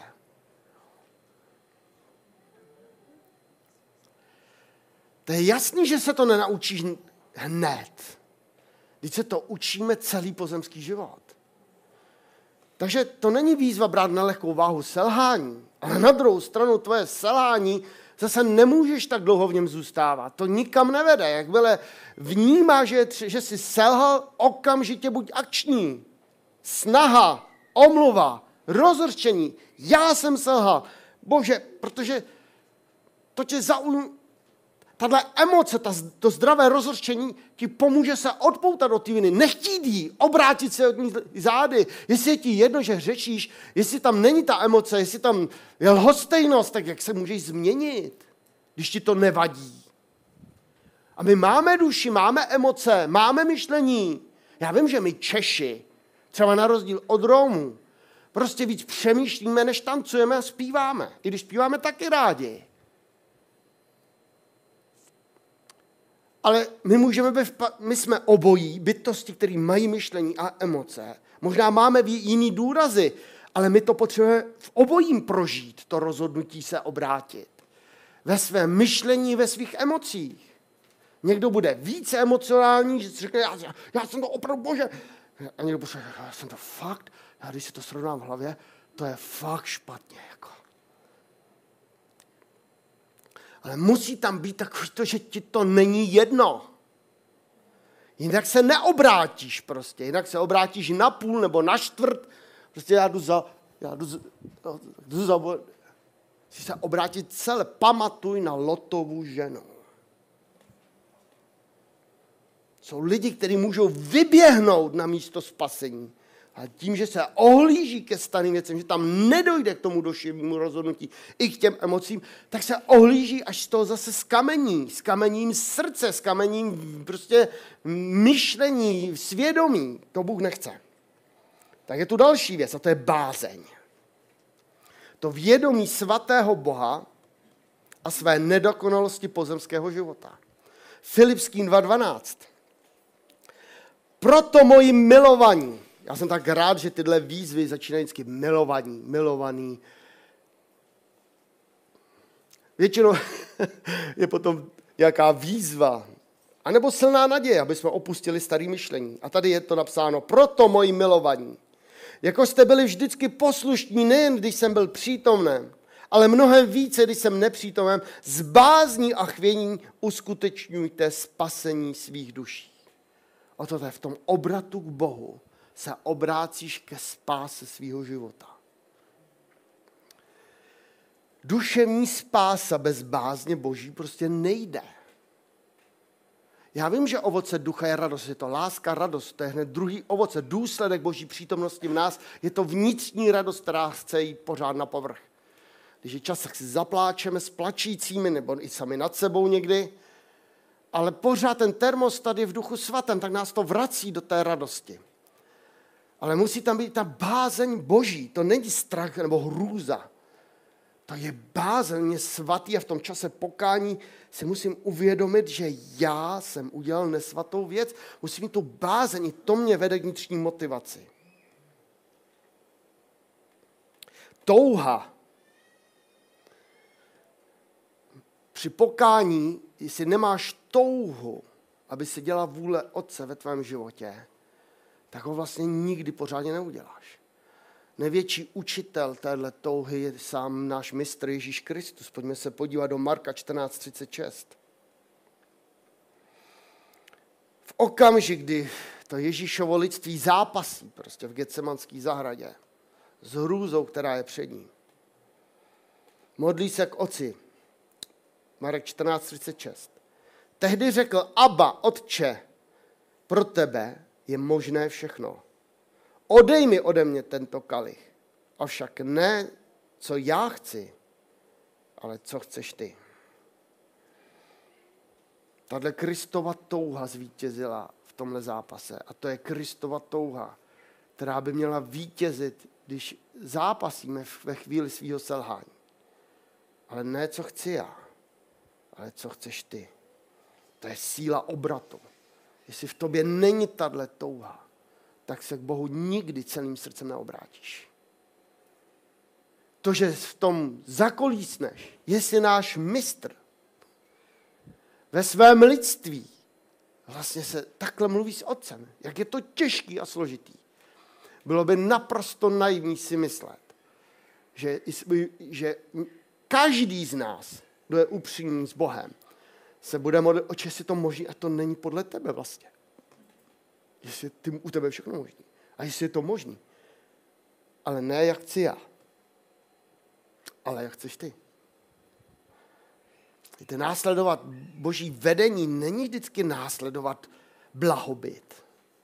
To je jasný, že se to nenaučíš hned. Když se to učíme celý pozemský život. Takže to není výzva brát na lehkou váhu selhání, ale na druhou stranu tvoje selhání zase nemůžeš tak dlouho v něm zůstávat. To nikam nevede. Jakmile vnímáš, že jsi selhal, okamžitě buď akční. Snaha, omluva, rozhořčení. Já jsem selhal. Bože, protože to tě tahle emoce, to zdravé rozhořčení ti pomůže se odpoutat od té viny. Nechtít jí, obrátit se od ní zády. Jestli je ti jedno, že hřečíš, jestli tam není ta emoce, jestli tam je lhostejnost, tak jak se můžeš změnit, když ti to nevadí. A my máme duši, máme emoce, máme myšlení. Já vím, že my Češi, třeba na rozdíl od Romů, prostě víc přemýšlíme, než tancujeme a zpíváme. I když zpíváme taky rádi. Ale my jsme obojí bytosti, které mají myšlení a emoce. Možná máme jiný důrazy, ale my to potřebujeme v obojím prožít, to rozhodnutí se obrátit. Ve svém myšlení, ve svých emocích. Někdo bude více emocionální, že si řekne, já jsem to opravdu, Bože. A někdo bude, já jsem to fakt, já když si to srovnám v hlavě, to je fakt špatně. Jako. Ale musí tam být takový to, že ti to není jedno. Jinak se neobrátíš prostě. Jinak se obrátíš na půl nebo na čtvrt. Prostě já jdu za Chci se obrátit celé. Pamatuj na Lotovu ženu. Jsou lidi, kteří můžou vyběhnout na místo spasení. A tím, že se ohlíží ke starým věcem, že tam nedojde k tomu duševnímu rozhodnutí i k těm emocím, tak se ohlíží až z toho zase skamení. Skamením srdce, skamením prostě myšlení, svědomí. To Bůh nechce. Tak je tu další věc a to je bázeň. To vědomí svatého Boha a své nedokonalosti pozemského života. Filipským 2.12. Proto moji milovaní. Já jsem tak rád, že tyhle výzvy začínají vždycky milovaný. Většinou je potom nějaká výzva, anebo silná naděje, aby jsme opustili staré myšlení. A tady je to napsáno, proto moji milovaní. Jako jste byli vždycky poslušní, nejen když jsem byl přítomen, ale mnohem více, když jsem nepřítomen, z bázní a chvění uskutečňujte spasení svých duší. O to je v tom obratu k Bohu. Se obrácíš ke spáse svého života. duševní spása bez bázně Boží prostě nejde. Já vím, že ovoce ducha je radost, je to láska, radost, to je hned druhý ovoce, důsledek Boží přítomnosti v nás, je to vnitřní radost, která chce jít pořád na povrch. Když je čas, tak si zapláčeme s plačícími, nebo i sami nad sebou někdy, ale pořád ten termostat je v Duchu Svatém, tak nás to vrací do té radosti. Ale musí tam být ta bázeň Boží, to není strach nebo hrůza. To je bázeň svatý a v tom čase pokání si musím uvědomit, že já jsem udělal nesvatou věc. Musím mít tu bázeň, i to mě vede k vnitřní motivaci. Touha. Při pokání, jestli nemáš touhu, aby si dělal vůle Otce ve tvém životě, tak ho vlastně nikdy pořádně neuděláš. Největší učitel téhle touhy je sám náš mistr Ježíš Kristus. Pojďme se podívat do Marka 14:36. V okamžik, kdy to Ježíšovo lidství zápasí prostě v Getsemanské zahradě s hrůzou, která je před ním. Modlí se k Otci. Marek 14:36. Tehdy řekl: Abba, Otče, pro tebe je možné všechno. Odej mi ode mě tento kalich. Avšak ne, co já chci, ale co chceš ty. Tahle Kristova touha zvítězila v tomhle zápase. A to je Kristova touha, která by měla vítězit, když zápasíme ve chvíli svého selhání. Ale ne, co chci já, ale co chceš ty. To je síla obratu. Jestli v tobě není tahle touha, tak se k Bohu nikdy celým srdcem neobrátíš. To, že v tom zakolísneš, jestli náš mistr ve svém lidství vlastně se takhle mluví s Otcem, jak je to těžký a složitý. Bylo by naprosto naivní si myslet, že každý z nás, kdo je upřímný s Bohem, se bude modlit: Otče, jestli to možný, a to není podle tebe vlastně. Jestli u tebe všechno možný. A jestli je to možný. Ale ne, jak chci já. Ale jak chceš ty. Víte, následovat Boží vedení není vždycky následovat blahobyt.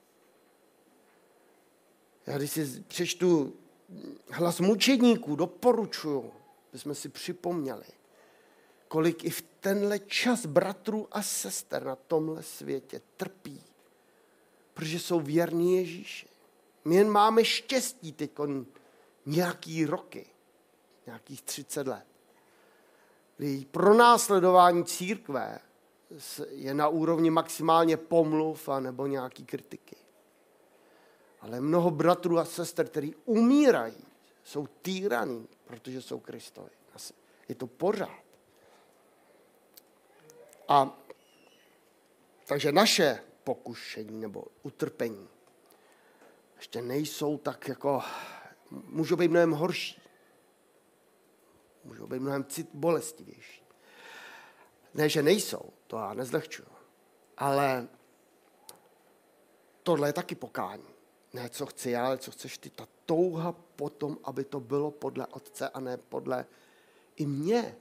Já když si přečtu Hlas mučedníků, doporučuju, aby jsme si připomněli, kolik i v tenhle čas bratrů a sester na tomhle světě trpí, protože jsou věrní Ježíši. My jen máme štěstí teď nějaký roky, nějakých 30 let. Kdy pronásledování církve je na úrovni maximálně pomluv a nebo nějaký kritiky. Ale mnoho bratrů a sester, kteří umírají, jsou týraní, protože jsou Kristovi. Je to pořád. A takže naše pokušení nebo utrpení ještě nejsou tak jako, můžou být mnohem horší. Můžou být mnohem bolestivější. Ne, že nejsou, to já nezlehčuju. Ale tohle je taky pokání. Ne, co chci já, ale co chceš ty. Ta touha potom, aby to bylo podle Otce a ne podle i mě.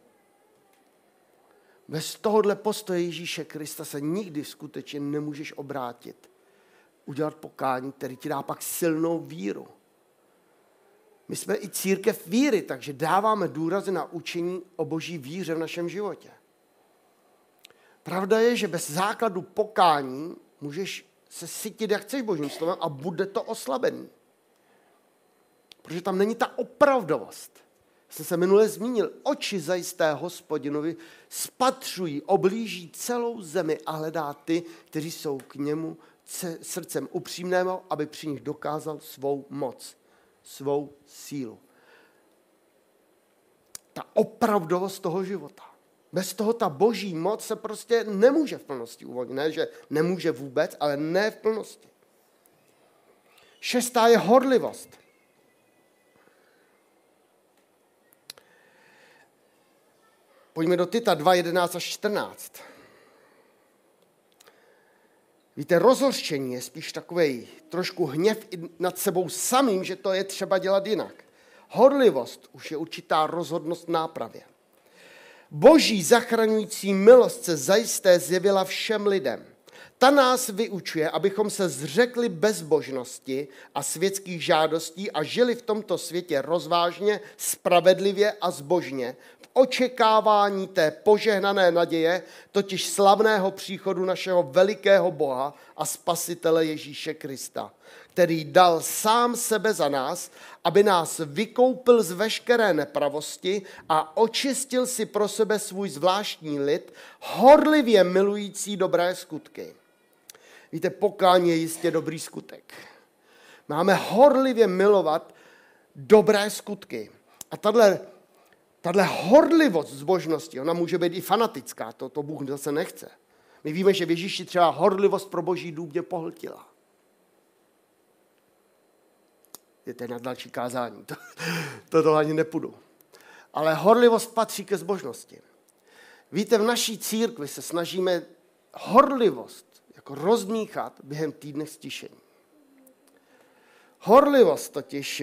Bez tohohle postoje Ježíše Krista se nikdy skutečně nemůžeš obrátit. Udělat pokání, který ti dá pak silnou víru. My jsme i církev víry, takže dáváme důrazy na učení o Boží víře v našem životě. Pravda je, že bez základu pokání můžeš se sytit, jak chceš Božím slovem, a bude to oslabený. Protože tam není ta opravdovost. Jsem se minule zmínil, oči zajisté Hospodinovi spatřují, oblíží celou zemi a hledá ty, kteří jsou k němu srdcem upřímným, aby při nich dokázal svou moc, svou sílu. Ta opravdovost toho života. Bez toho ta Boží moc se prostě nemůže v plnosti uvolnit. Ne, že nemůže vůbec, ale ne v plnosti. 6. je horlivost. Pojďme do Tita 2:11-14. Víte, rozhořčení je spíš takovej trošku hněv nad sebou samým, že to je třeba dělat jinak. Horlivost už je určitá rozhodnost nápravě. Boží zachraňující milost se zajisté zjevila všem lidem. Ta nás vyučuje, abychom se zřekli bezbožnosti a světských žádostí a žili v tomto světě rozvážně, spravedlivě a zbožně v očekávání té požehnané naděje, totiž slavného příchodu našeho velikého Boha a Spasitele Ježíše Krista, který dal sám sebe za nás, aby nás vykoupil z veškeré nepravosti a očistil si pro sebe svůj zvláštní lid, horlivě milující dobré skutky. Víte, pokání je jistě dobrý skutek. Máme horlivě milovat dobré skutky. A tahle horlivost zbožnosti, ona může být i fanatická, to Bůh zase nechce. My víme, že v Ježíši třeba horlivost pro Boží dům mě pohltila. Je to na další kázání, to ani nepůjdu. Ale horlivost patří ke zbožnosti. Víte, v naší církvi se snažíme horlivost jako rozdmíchat během týdne stišení. Horlivost totiž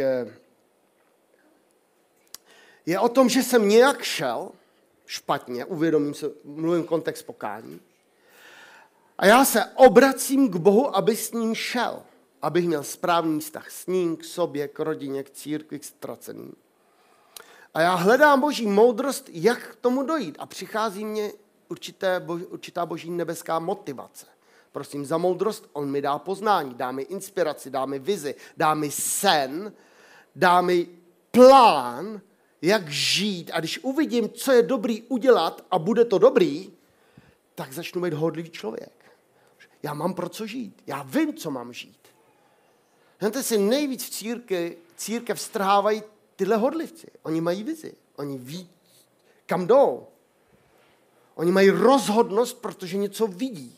je o tom, že jsem nějak šel špatně, uvědomím se, mluvím kontext pokání, a já se obracím k Bohu, aby s ním šel, abych měl správný vztah s ním, k sobě, k rodině, k církvi, k ztraceným. A já hledám Boží moudrost, jak k tomu dojít. A přichází mně určitá Boží nebeská motivace. Prosím za moudrost, on mi dá poznání, dá mi inspiraci, dá mi vizi, dá mi sen, dá mi plán, jak žít. A když uvidím, co je dobrý udělat a bude to dobrý, tak začnu být horlivý člověk. Já mám pro co žít. Já vím, co mám žít. Hned si nejvíc v církev strhávají tyhle horlivci. Oni mají vizi. Oni ví, kam jdou. Oni mají rozhodnost, protože něco vidí.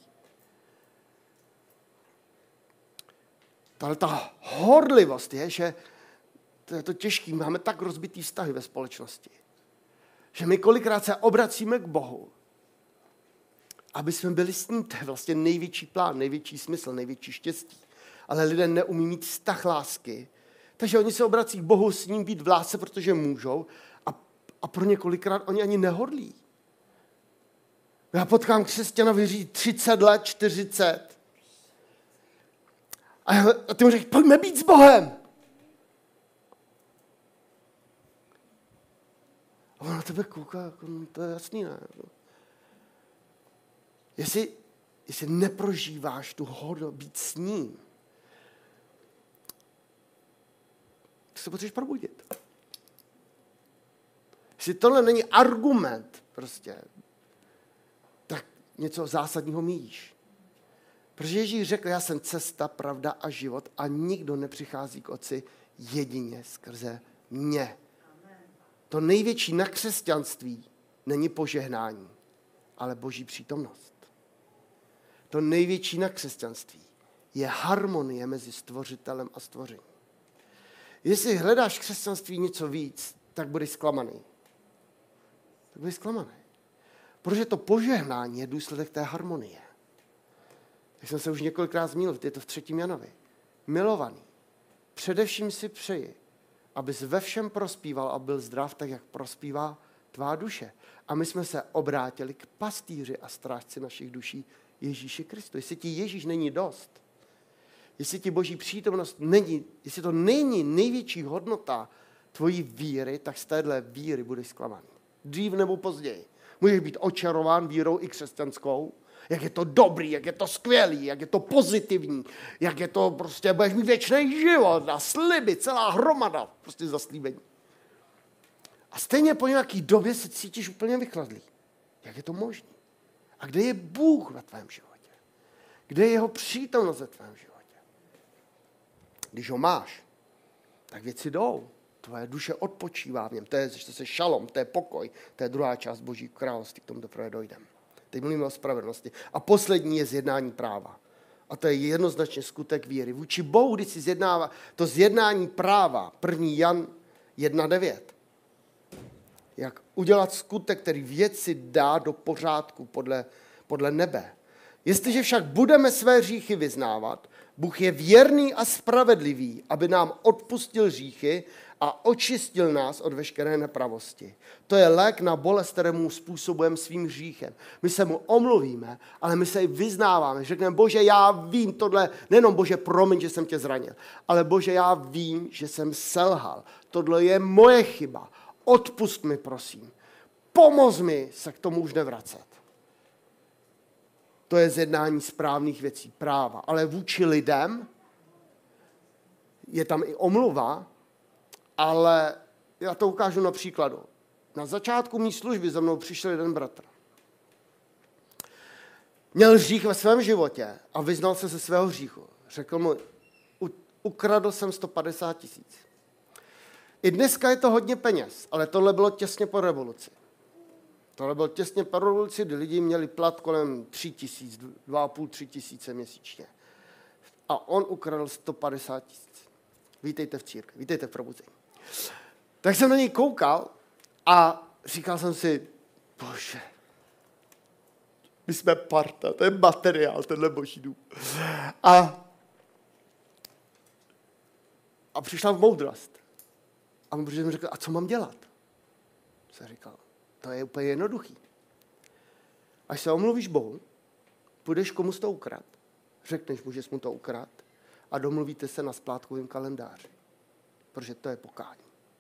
Ta horlivost je, že to je to těžké. Máme tak rozbitý vztahy ve společnosti, že my kolikrát se obracíme k Bohu, aby jsme byli s ním. To je vlastně největší plán, největší smysl, největší štěstí. Ale lidé neumí mít vztah lásky. Takže oni se obrací k Bohu s ním být v lásce, protože můžou. A pro ně kolikrát oni ani nehorlí. Já potkám křesťana, věří 30 let, 40. A ty mu řekl, pojďme být s Bohem. A on na tebe kouká, jako, to je jasný, ne? Jestli neprožíváš tu hodnotu být s ním, tak se potřebuješ probudit. Jestli tohle není argument prostě, tak něco zásadního míjíš. Protože Ježíš řekl, já jsem cesta, pravda a život a nikdo nepřichází k Otci jedině skrze mě. To největší na křesťanství není požehnání, ale Boží přítomnost. To největší na křesťanství je harmonie mezi stvořitelem a stvořením. Jestli hledáš v křesťanství něco víc, tak budeš zklamaný. Protože to požehnání je důsledek té harmonie. Jak jsem se už několikrát zmínil, je to v 3. Janovi. Milovaný, především si přeji, abys ve všem prospíval a byl zdrav, tak jak prospívá tvá duše. A my jsme se obrátili k pastýři a strážci našich duší Ježíši Kristu. Jestli ti Ježíš není dost, jestli ti Boží přítomnost není, jestli to není největší hodnota tvojí víry, tak z téhle víry budeš zklamaný. Dřív nebo později. Můžeš být očarován vírou i křesťanskou, jak je to dobrý, jak je to skvělý, jak je to pozitivní, jak je to prostě, budeš mít věčný život a sliby, celá hromada prostě zaslíbení. A stejně po nějaký době se cítíš úplně vychladlý. Jak je to možné? A kde je Bůh ve tvém životě? Kde je jeho přítomnost ve tvém životě? Když ho máš, tak věci jdou. Tvoje duše odpočívá v něm. To je šalom, to je pokoj. To je druhá část Boží království, k tomu teprve dojdeme. Teď mluvíme o spravedlnosti. A poslední je zjednání práva. A to je jednoznačně skutek víry. Vůči Bohu, když si zjednává to zjednání práva, 1. Jan 1.9. Jak udělat skutek, který věci dá do pořádku podle nebe. Jestliže však budeme své hříchy vyznávat, Bůh je věrný a spravedlivý, aby nám odpustil hříchy a očistil nás od veškeré nepravosti. To je lék na bolest, kterému způsobujeme svým hříchem. My se mu omluvíme, ale my se i vyznáváme. Řekneme, Bože, já vím tohle, nejenom Bože, promiň, že jsem tě zranil, ale Bože, já vím, že jsem selhal. Tohle je moje chyba. Odpusť mi, prosím. Pomoz mi se k tomu už nevracet. To je zjednání správných věcí, práva. Ale vůči lidem je tam i omluva, ale já to ukážu na příkladu. Na začátku mý služby za mnou přišel jeden bratr. Měl hřích ve svém životě a vyznal se ze svého hříchu. Řekl mu, ukradl jsem 150 000. I dneska je to hodně peněz, ale tohle bylo těsně po revoluci. Tohle bylo těsně po revoluci, kdy lidi měli plat kolem 3 000, 2,5–3 000 měsíčně. A on ukradl 150 000. Vítejte v církvi, vítejte v probuzení. Tak jsem na něj koukal a říkal jsem si, Bože, my jsme parta, to je materiál, tenhle boží dům. A přišla moudrost. A on mi řekl, a co mám dělat? Jsem říkal, to je úplně jednoduchý. Až se omluvíš Bohu, půjdeš komu jsi to ukrad, řekneš mu, že jsi mu to ukrad a domluvíte se na splátkovém kalendáři. Protože to je pokání.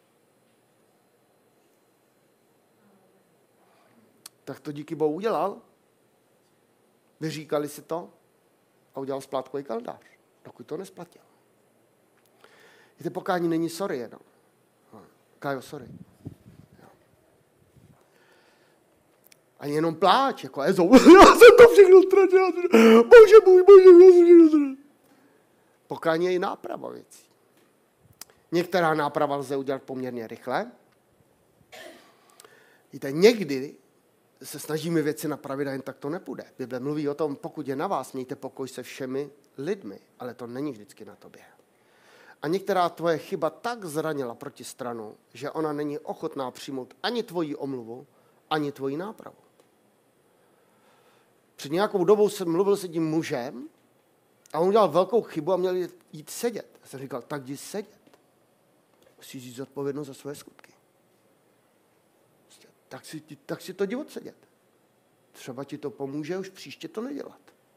Tak to díky Bohu udělal. Vyříkali si to a udělal splátkový kalendář, dokud to nesplatil. Víte, pokání není sorry jenom. Kájo, sorry. Jo. Ani jenom pláč, jako Ezo. Já jsem to všechno ztratil. Bože můj, já jsem všechno ztratil. Pokání je i náprava věcí. Některá náprava lze udělat poměrně rychle. Víte, někdy se snažíme věci napravit a jen tak to nepůjde. Bible mluví o tom, pokud je na vás, mějte pokoj se všemi lidmi, ale to není vždycky na tobě. A některá tvoje chyba tak zranila proti stranu, že ona není ochotná přijmout ani tvoji omluvu, ani tvoji nápravu. Před nějakou dobou jsem mluvil s tím mužem a on udělal velkou chybu a měl jít sedět. Já jsem říkal, tak jdi sedět. Musíš jít zodpovědnost za své skutky. Tak si to jdi odsedět. Třeba ti to pomůže už příště to nedělat.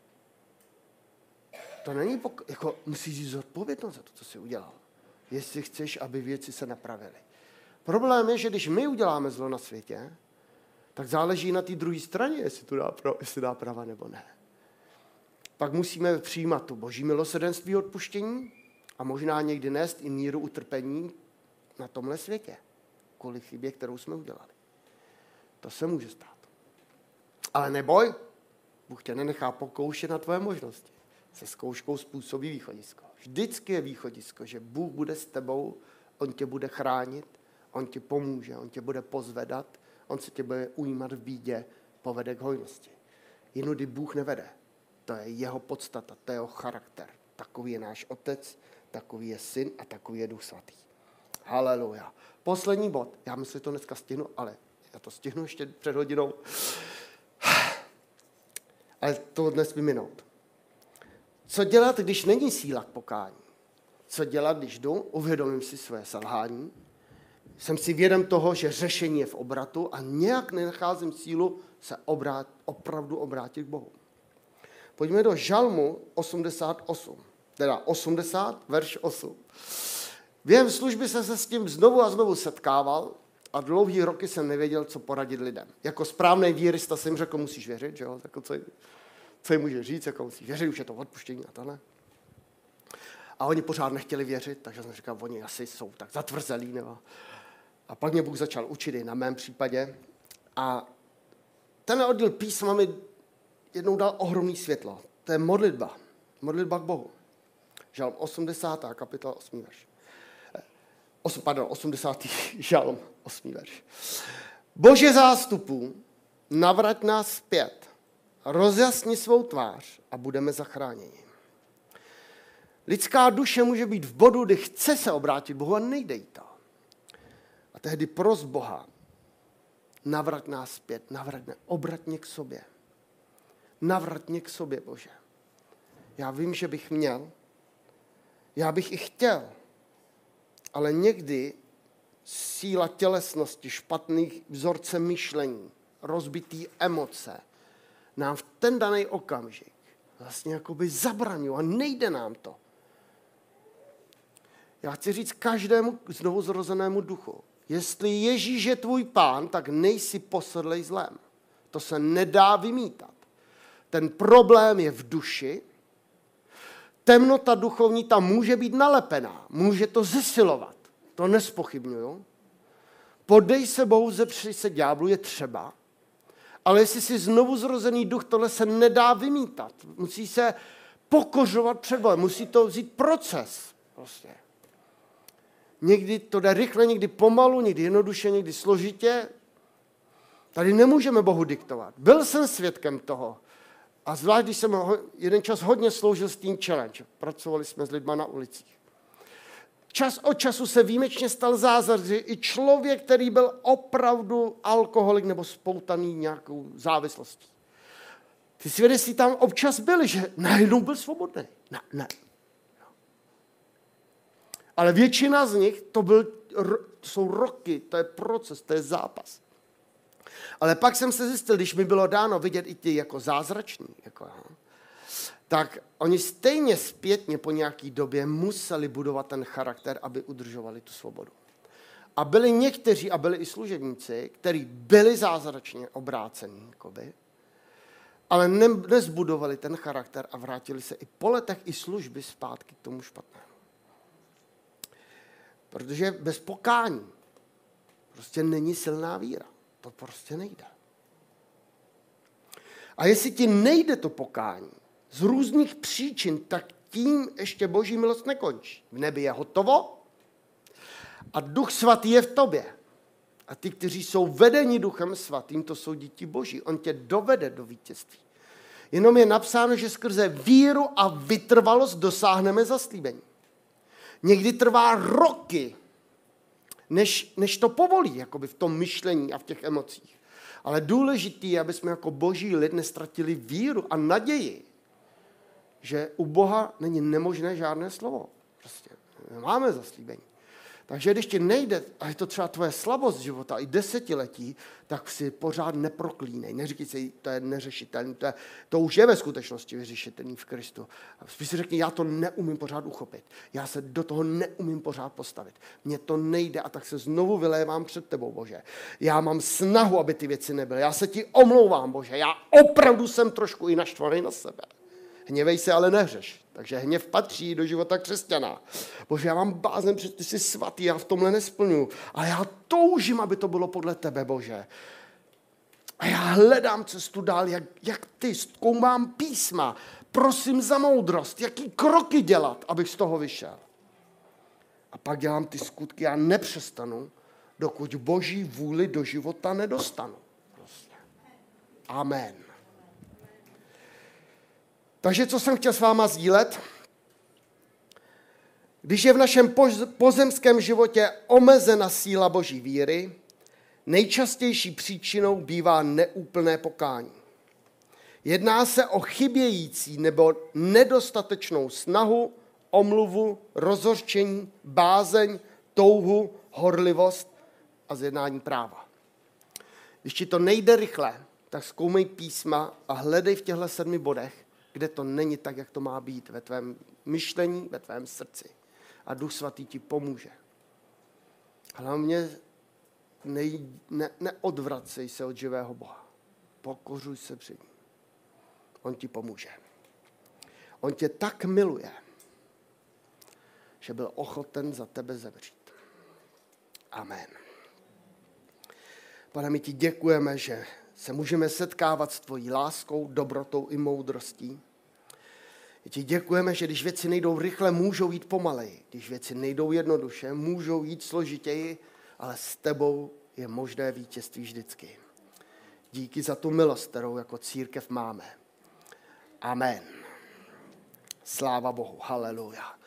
To není jako musíš jít zodpovědnost za to, co jsi udělal. Jestli chceš, aby věci se napravily. Problém je, že když my uděláme zlo na světě, tak záleží na té druhé straně, jestli dá prava nebo ne. Pak musíme přijímat tu boží milosrdenství odpuštění a možná někdy nést i míru utrpení na tomhle světě, kvůli chybě, kterou jsme udělali. To se může stát. Ale neboj, Bůh tě nenechá pokoušet na tvoje možnosti. Se zkouškou způsobí východisko. Vždycky je východisko, že Bůh bude s tebou, on tě bude chránit, on ti pomůže, on tě bude pozvedat, on se tě bude ujímat v bídě, povede k hojnosti. Jinudy Bůh nevede. To je jeho podstata, to je jeho charakter. Takový je náš Otec, takový je Syn a takový je Duch Svatý. Haleluja. Poslední bod. Já myslím, že to dneska stihnu, ale já to stihnu ještě před hodinou. Ale to dnes vyminout. Co dělat, když není síla k pokání? Co dělat, když jdu, uvědomím si své selhání, jsem si vědom toho, že řešení je v obratu a nějak nenacházím sílu se opravdu obrátit k Bohu. Pojďme do Žalmu 88, teda 80, verš 8. Během služby jsem se s tím znovu a znovu setkával a dlouhý roky jsem nevěděl, co poradit lidem. Jako správný vírista jsem jim řekl, musíš věřit, že jo? Jako co jim může říct, jako musíš věřit, už je to odpuštění a tohle. A oni pořád nechtěli věřit, takže jsem říkal, oni asi jsou tak zatvrzelí. Nebo. A pak mě Bůh začal učit i na mém případě. A ten oddíl písma mi jednou dal ohromný světlo. To je modlitba. Modlitba k Bohu. Žalm 80. kapitola 8. verš. 80. žalm 8. verš. Bože zástupů, navrať nás zpět, rozjasni svou tvář a budeme zachráněni. Lidská duše může být v bodu, kdy chce se obrátit Bohu a nejde jí to. A tehdy pros Boha, navrať nás zpět, obrať mě k sobě. Navrať mě k sobě, Bože. Já vím, že bych měl, já bych i chtěl, ale někdy síla tělesnosti, špatných vzorce myšlení, rozbitý emoce nám v ten daný okamžik vlastně jakoby zabraňují a nejde nám to. Já chci říct každému znovuzrozenému duchu, jestli Ježíš je tvůj pán, tak nejsi posedlej zlem. To se nedá vymítat. Ten problém je v duši. Temnota duchovní tam může být nalepená, může to zesilovat. To nespochybnuju. Podej se Bohu, zepři se ďáblu, je třeba. Ale jestli jsi znovu zrozený duch, tohle se nedá vymítat. Musí se pokořovat před Bohem, musí to vzít proces. Prostě. Někdy to jde rychle, někdy pomalu, někdy jednoduše, někdy složitě. Tady nemůžeme Bohu diktovat. Byl jsem svědkem toho. A zvlášť, když jsem jeden čas hodně sloužil s Teen Challenge. Pracovali jsme s lidma na ulicích. Čas od času se výjimečně stal zázrak, že i člověk, který byl opravdu alkoholik nebo spoutaný nějakou závislostí. Ty svědectví tam občas byly, že najednou byl svobodný. Ne. Ale většina z nich jsou roky, to je proces, to je zápas. Ale pak jsem se zjistil, když mi bylo dáno vidět i ti jako zázrační, tak oni stejně zpětně po nějaký době museli budovat ten charakter, aby udržovali tu svobodu. A byli někteří, a byli i služebníci, kteří byli zázračně obrácení, ale nezbudovali ten charakter a vrátili se i po letech i služby zpátky k tomu špatnému. Protože bez pokání prostě není silná víra. To prostě nejde. A jestli ti nejde to pokání z různých příčin, tak tím ještě Boží milost nekončí. V nebi je hotovo a Duch Svatý je v tobě. A ty, kteří jsou vedeni Duchem Svatým, to jsou děti Boží. On tě dovede do vítězství. Jenom je napsáno, že skrze víru a vytrvalost dosáhneme zaslíbení. Někdy trvá roky, než to povolí, jakoby v tom myšlení a v těch emocích. Ale důležitý je, aby jsme jako boží lid nestratili víru a naději, že u Boha není nemožné žádné slovo. Prostě máme zaslíbení. Takže když ti nejde, a je to třeba tvoje slabost života i desetiletí, tak si pořád neproklínej. Neříkej si, to je neřešitelný, to už je ve skutečnosti vyřešitelný v Kristu. Spíš si řekni, já to neumím pořád uchopit. Já se do toho neumím pořád postavit. Mně to nejde a tak se znovu vylévám před tebou, Bože. Já mám snahu, aby ty věci nebyly. Já se ti omlouvám, Bože. Já opravdu jsem trošku i naštvaný na sebe. Hněvej se, ale nehřeš. Takže hněv patří do života křesťana. Bože, já mám bázeň, protože ty jsi svatý, já v tomhle nesplňuji. A já toužím, aby to bylo podle tebe, Bože. A já hledám cestu dál, jak ty, zkoumám písma. Prosím za moudrost, jaký kroky dělat, abych z toho vyšel. A pak dělám ty skutky, já nepřestanu, dokud Boží vůli do života nedostanu. Prostě. Amen. Takže co jsem chtěl s váma sdílet? Když je v našem pozemském životě omezena síla Boží víry, nejčastější příčinou bývá neúplné pokání. Jedná se o chybějící nebo nedostatečnou snahu, omluvu, rozhořčení, bázeň, touhu, horlivost a zjednání práva. Když ti to nejde rychle, tak zkoumej písma a hledej v těchto 7 bodech, kde to není tak, jak to má být, ve tvém myšlení, ve tvém srdci. A Duch Svatý ti pomůže. Hlavně neodvracej se od živého Boha. Pokořuj se před ním. On ti pomůže. On tě tak miluje, že byl ochoten za tebe zemřít. Amen. Pane, my ti děkujeme, že se můžeme setkávat s tvojí láskou, dobrotou i moudrostí. My ti děkujeme, že když věci nejdou rychle, můžou jít pomaleji. Když věci nejdou jednoduše, můžou jít složitěji, ale s tebou je možné vítězství vždycky. Díky za tu milost, kterou jako církev máme. Amen. Sláva Bohu. Haleluja.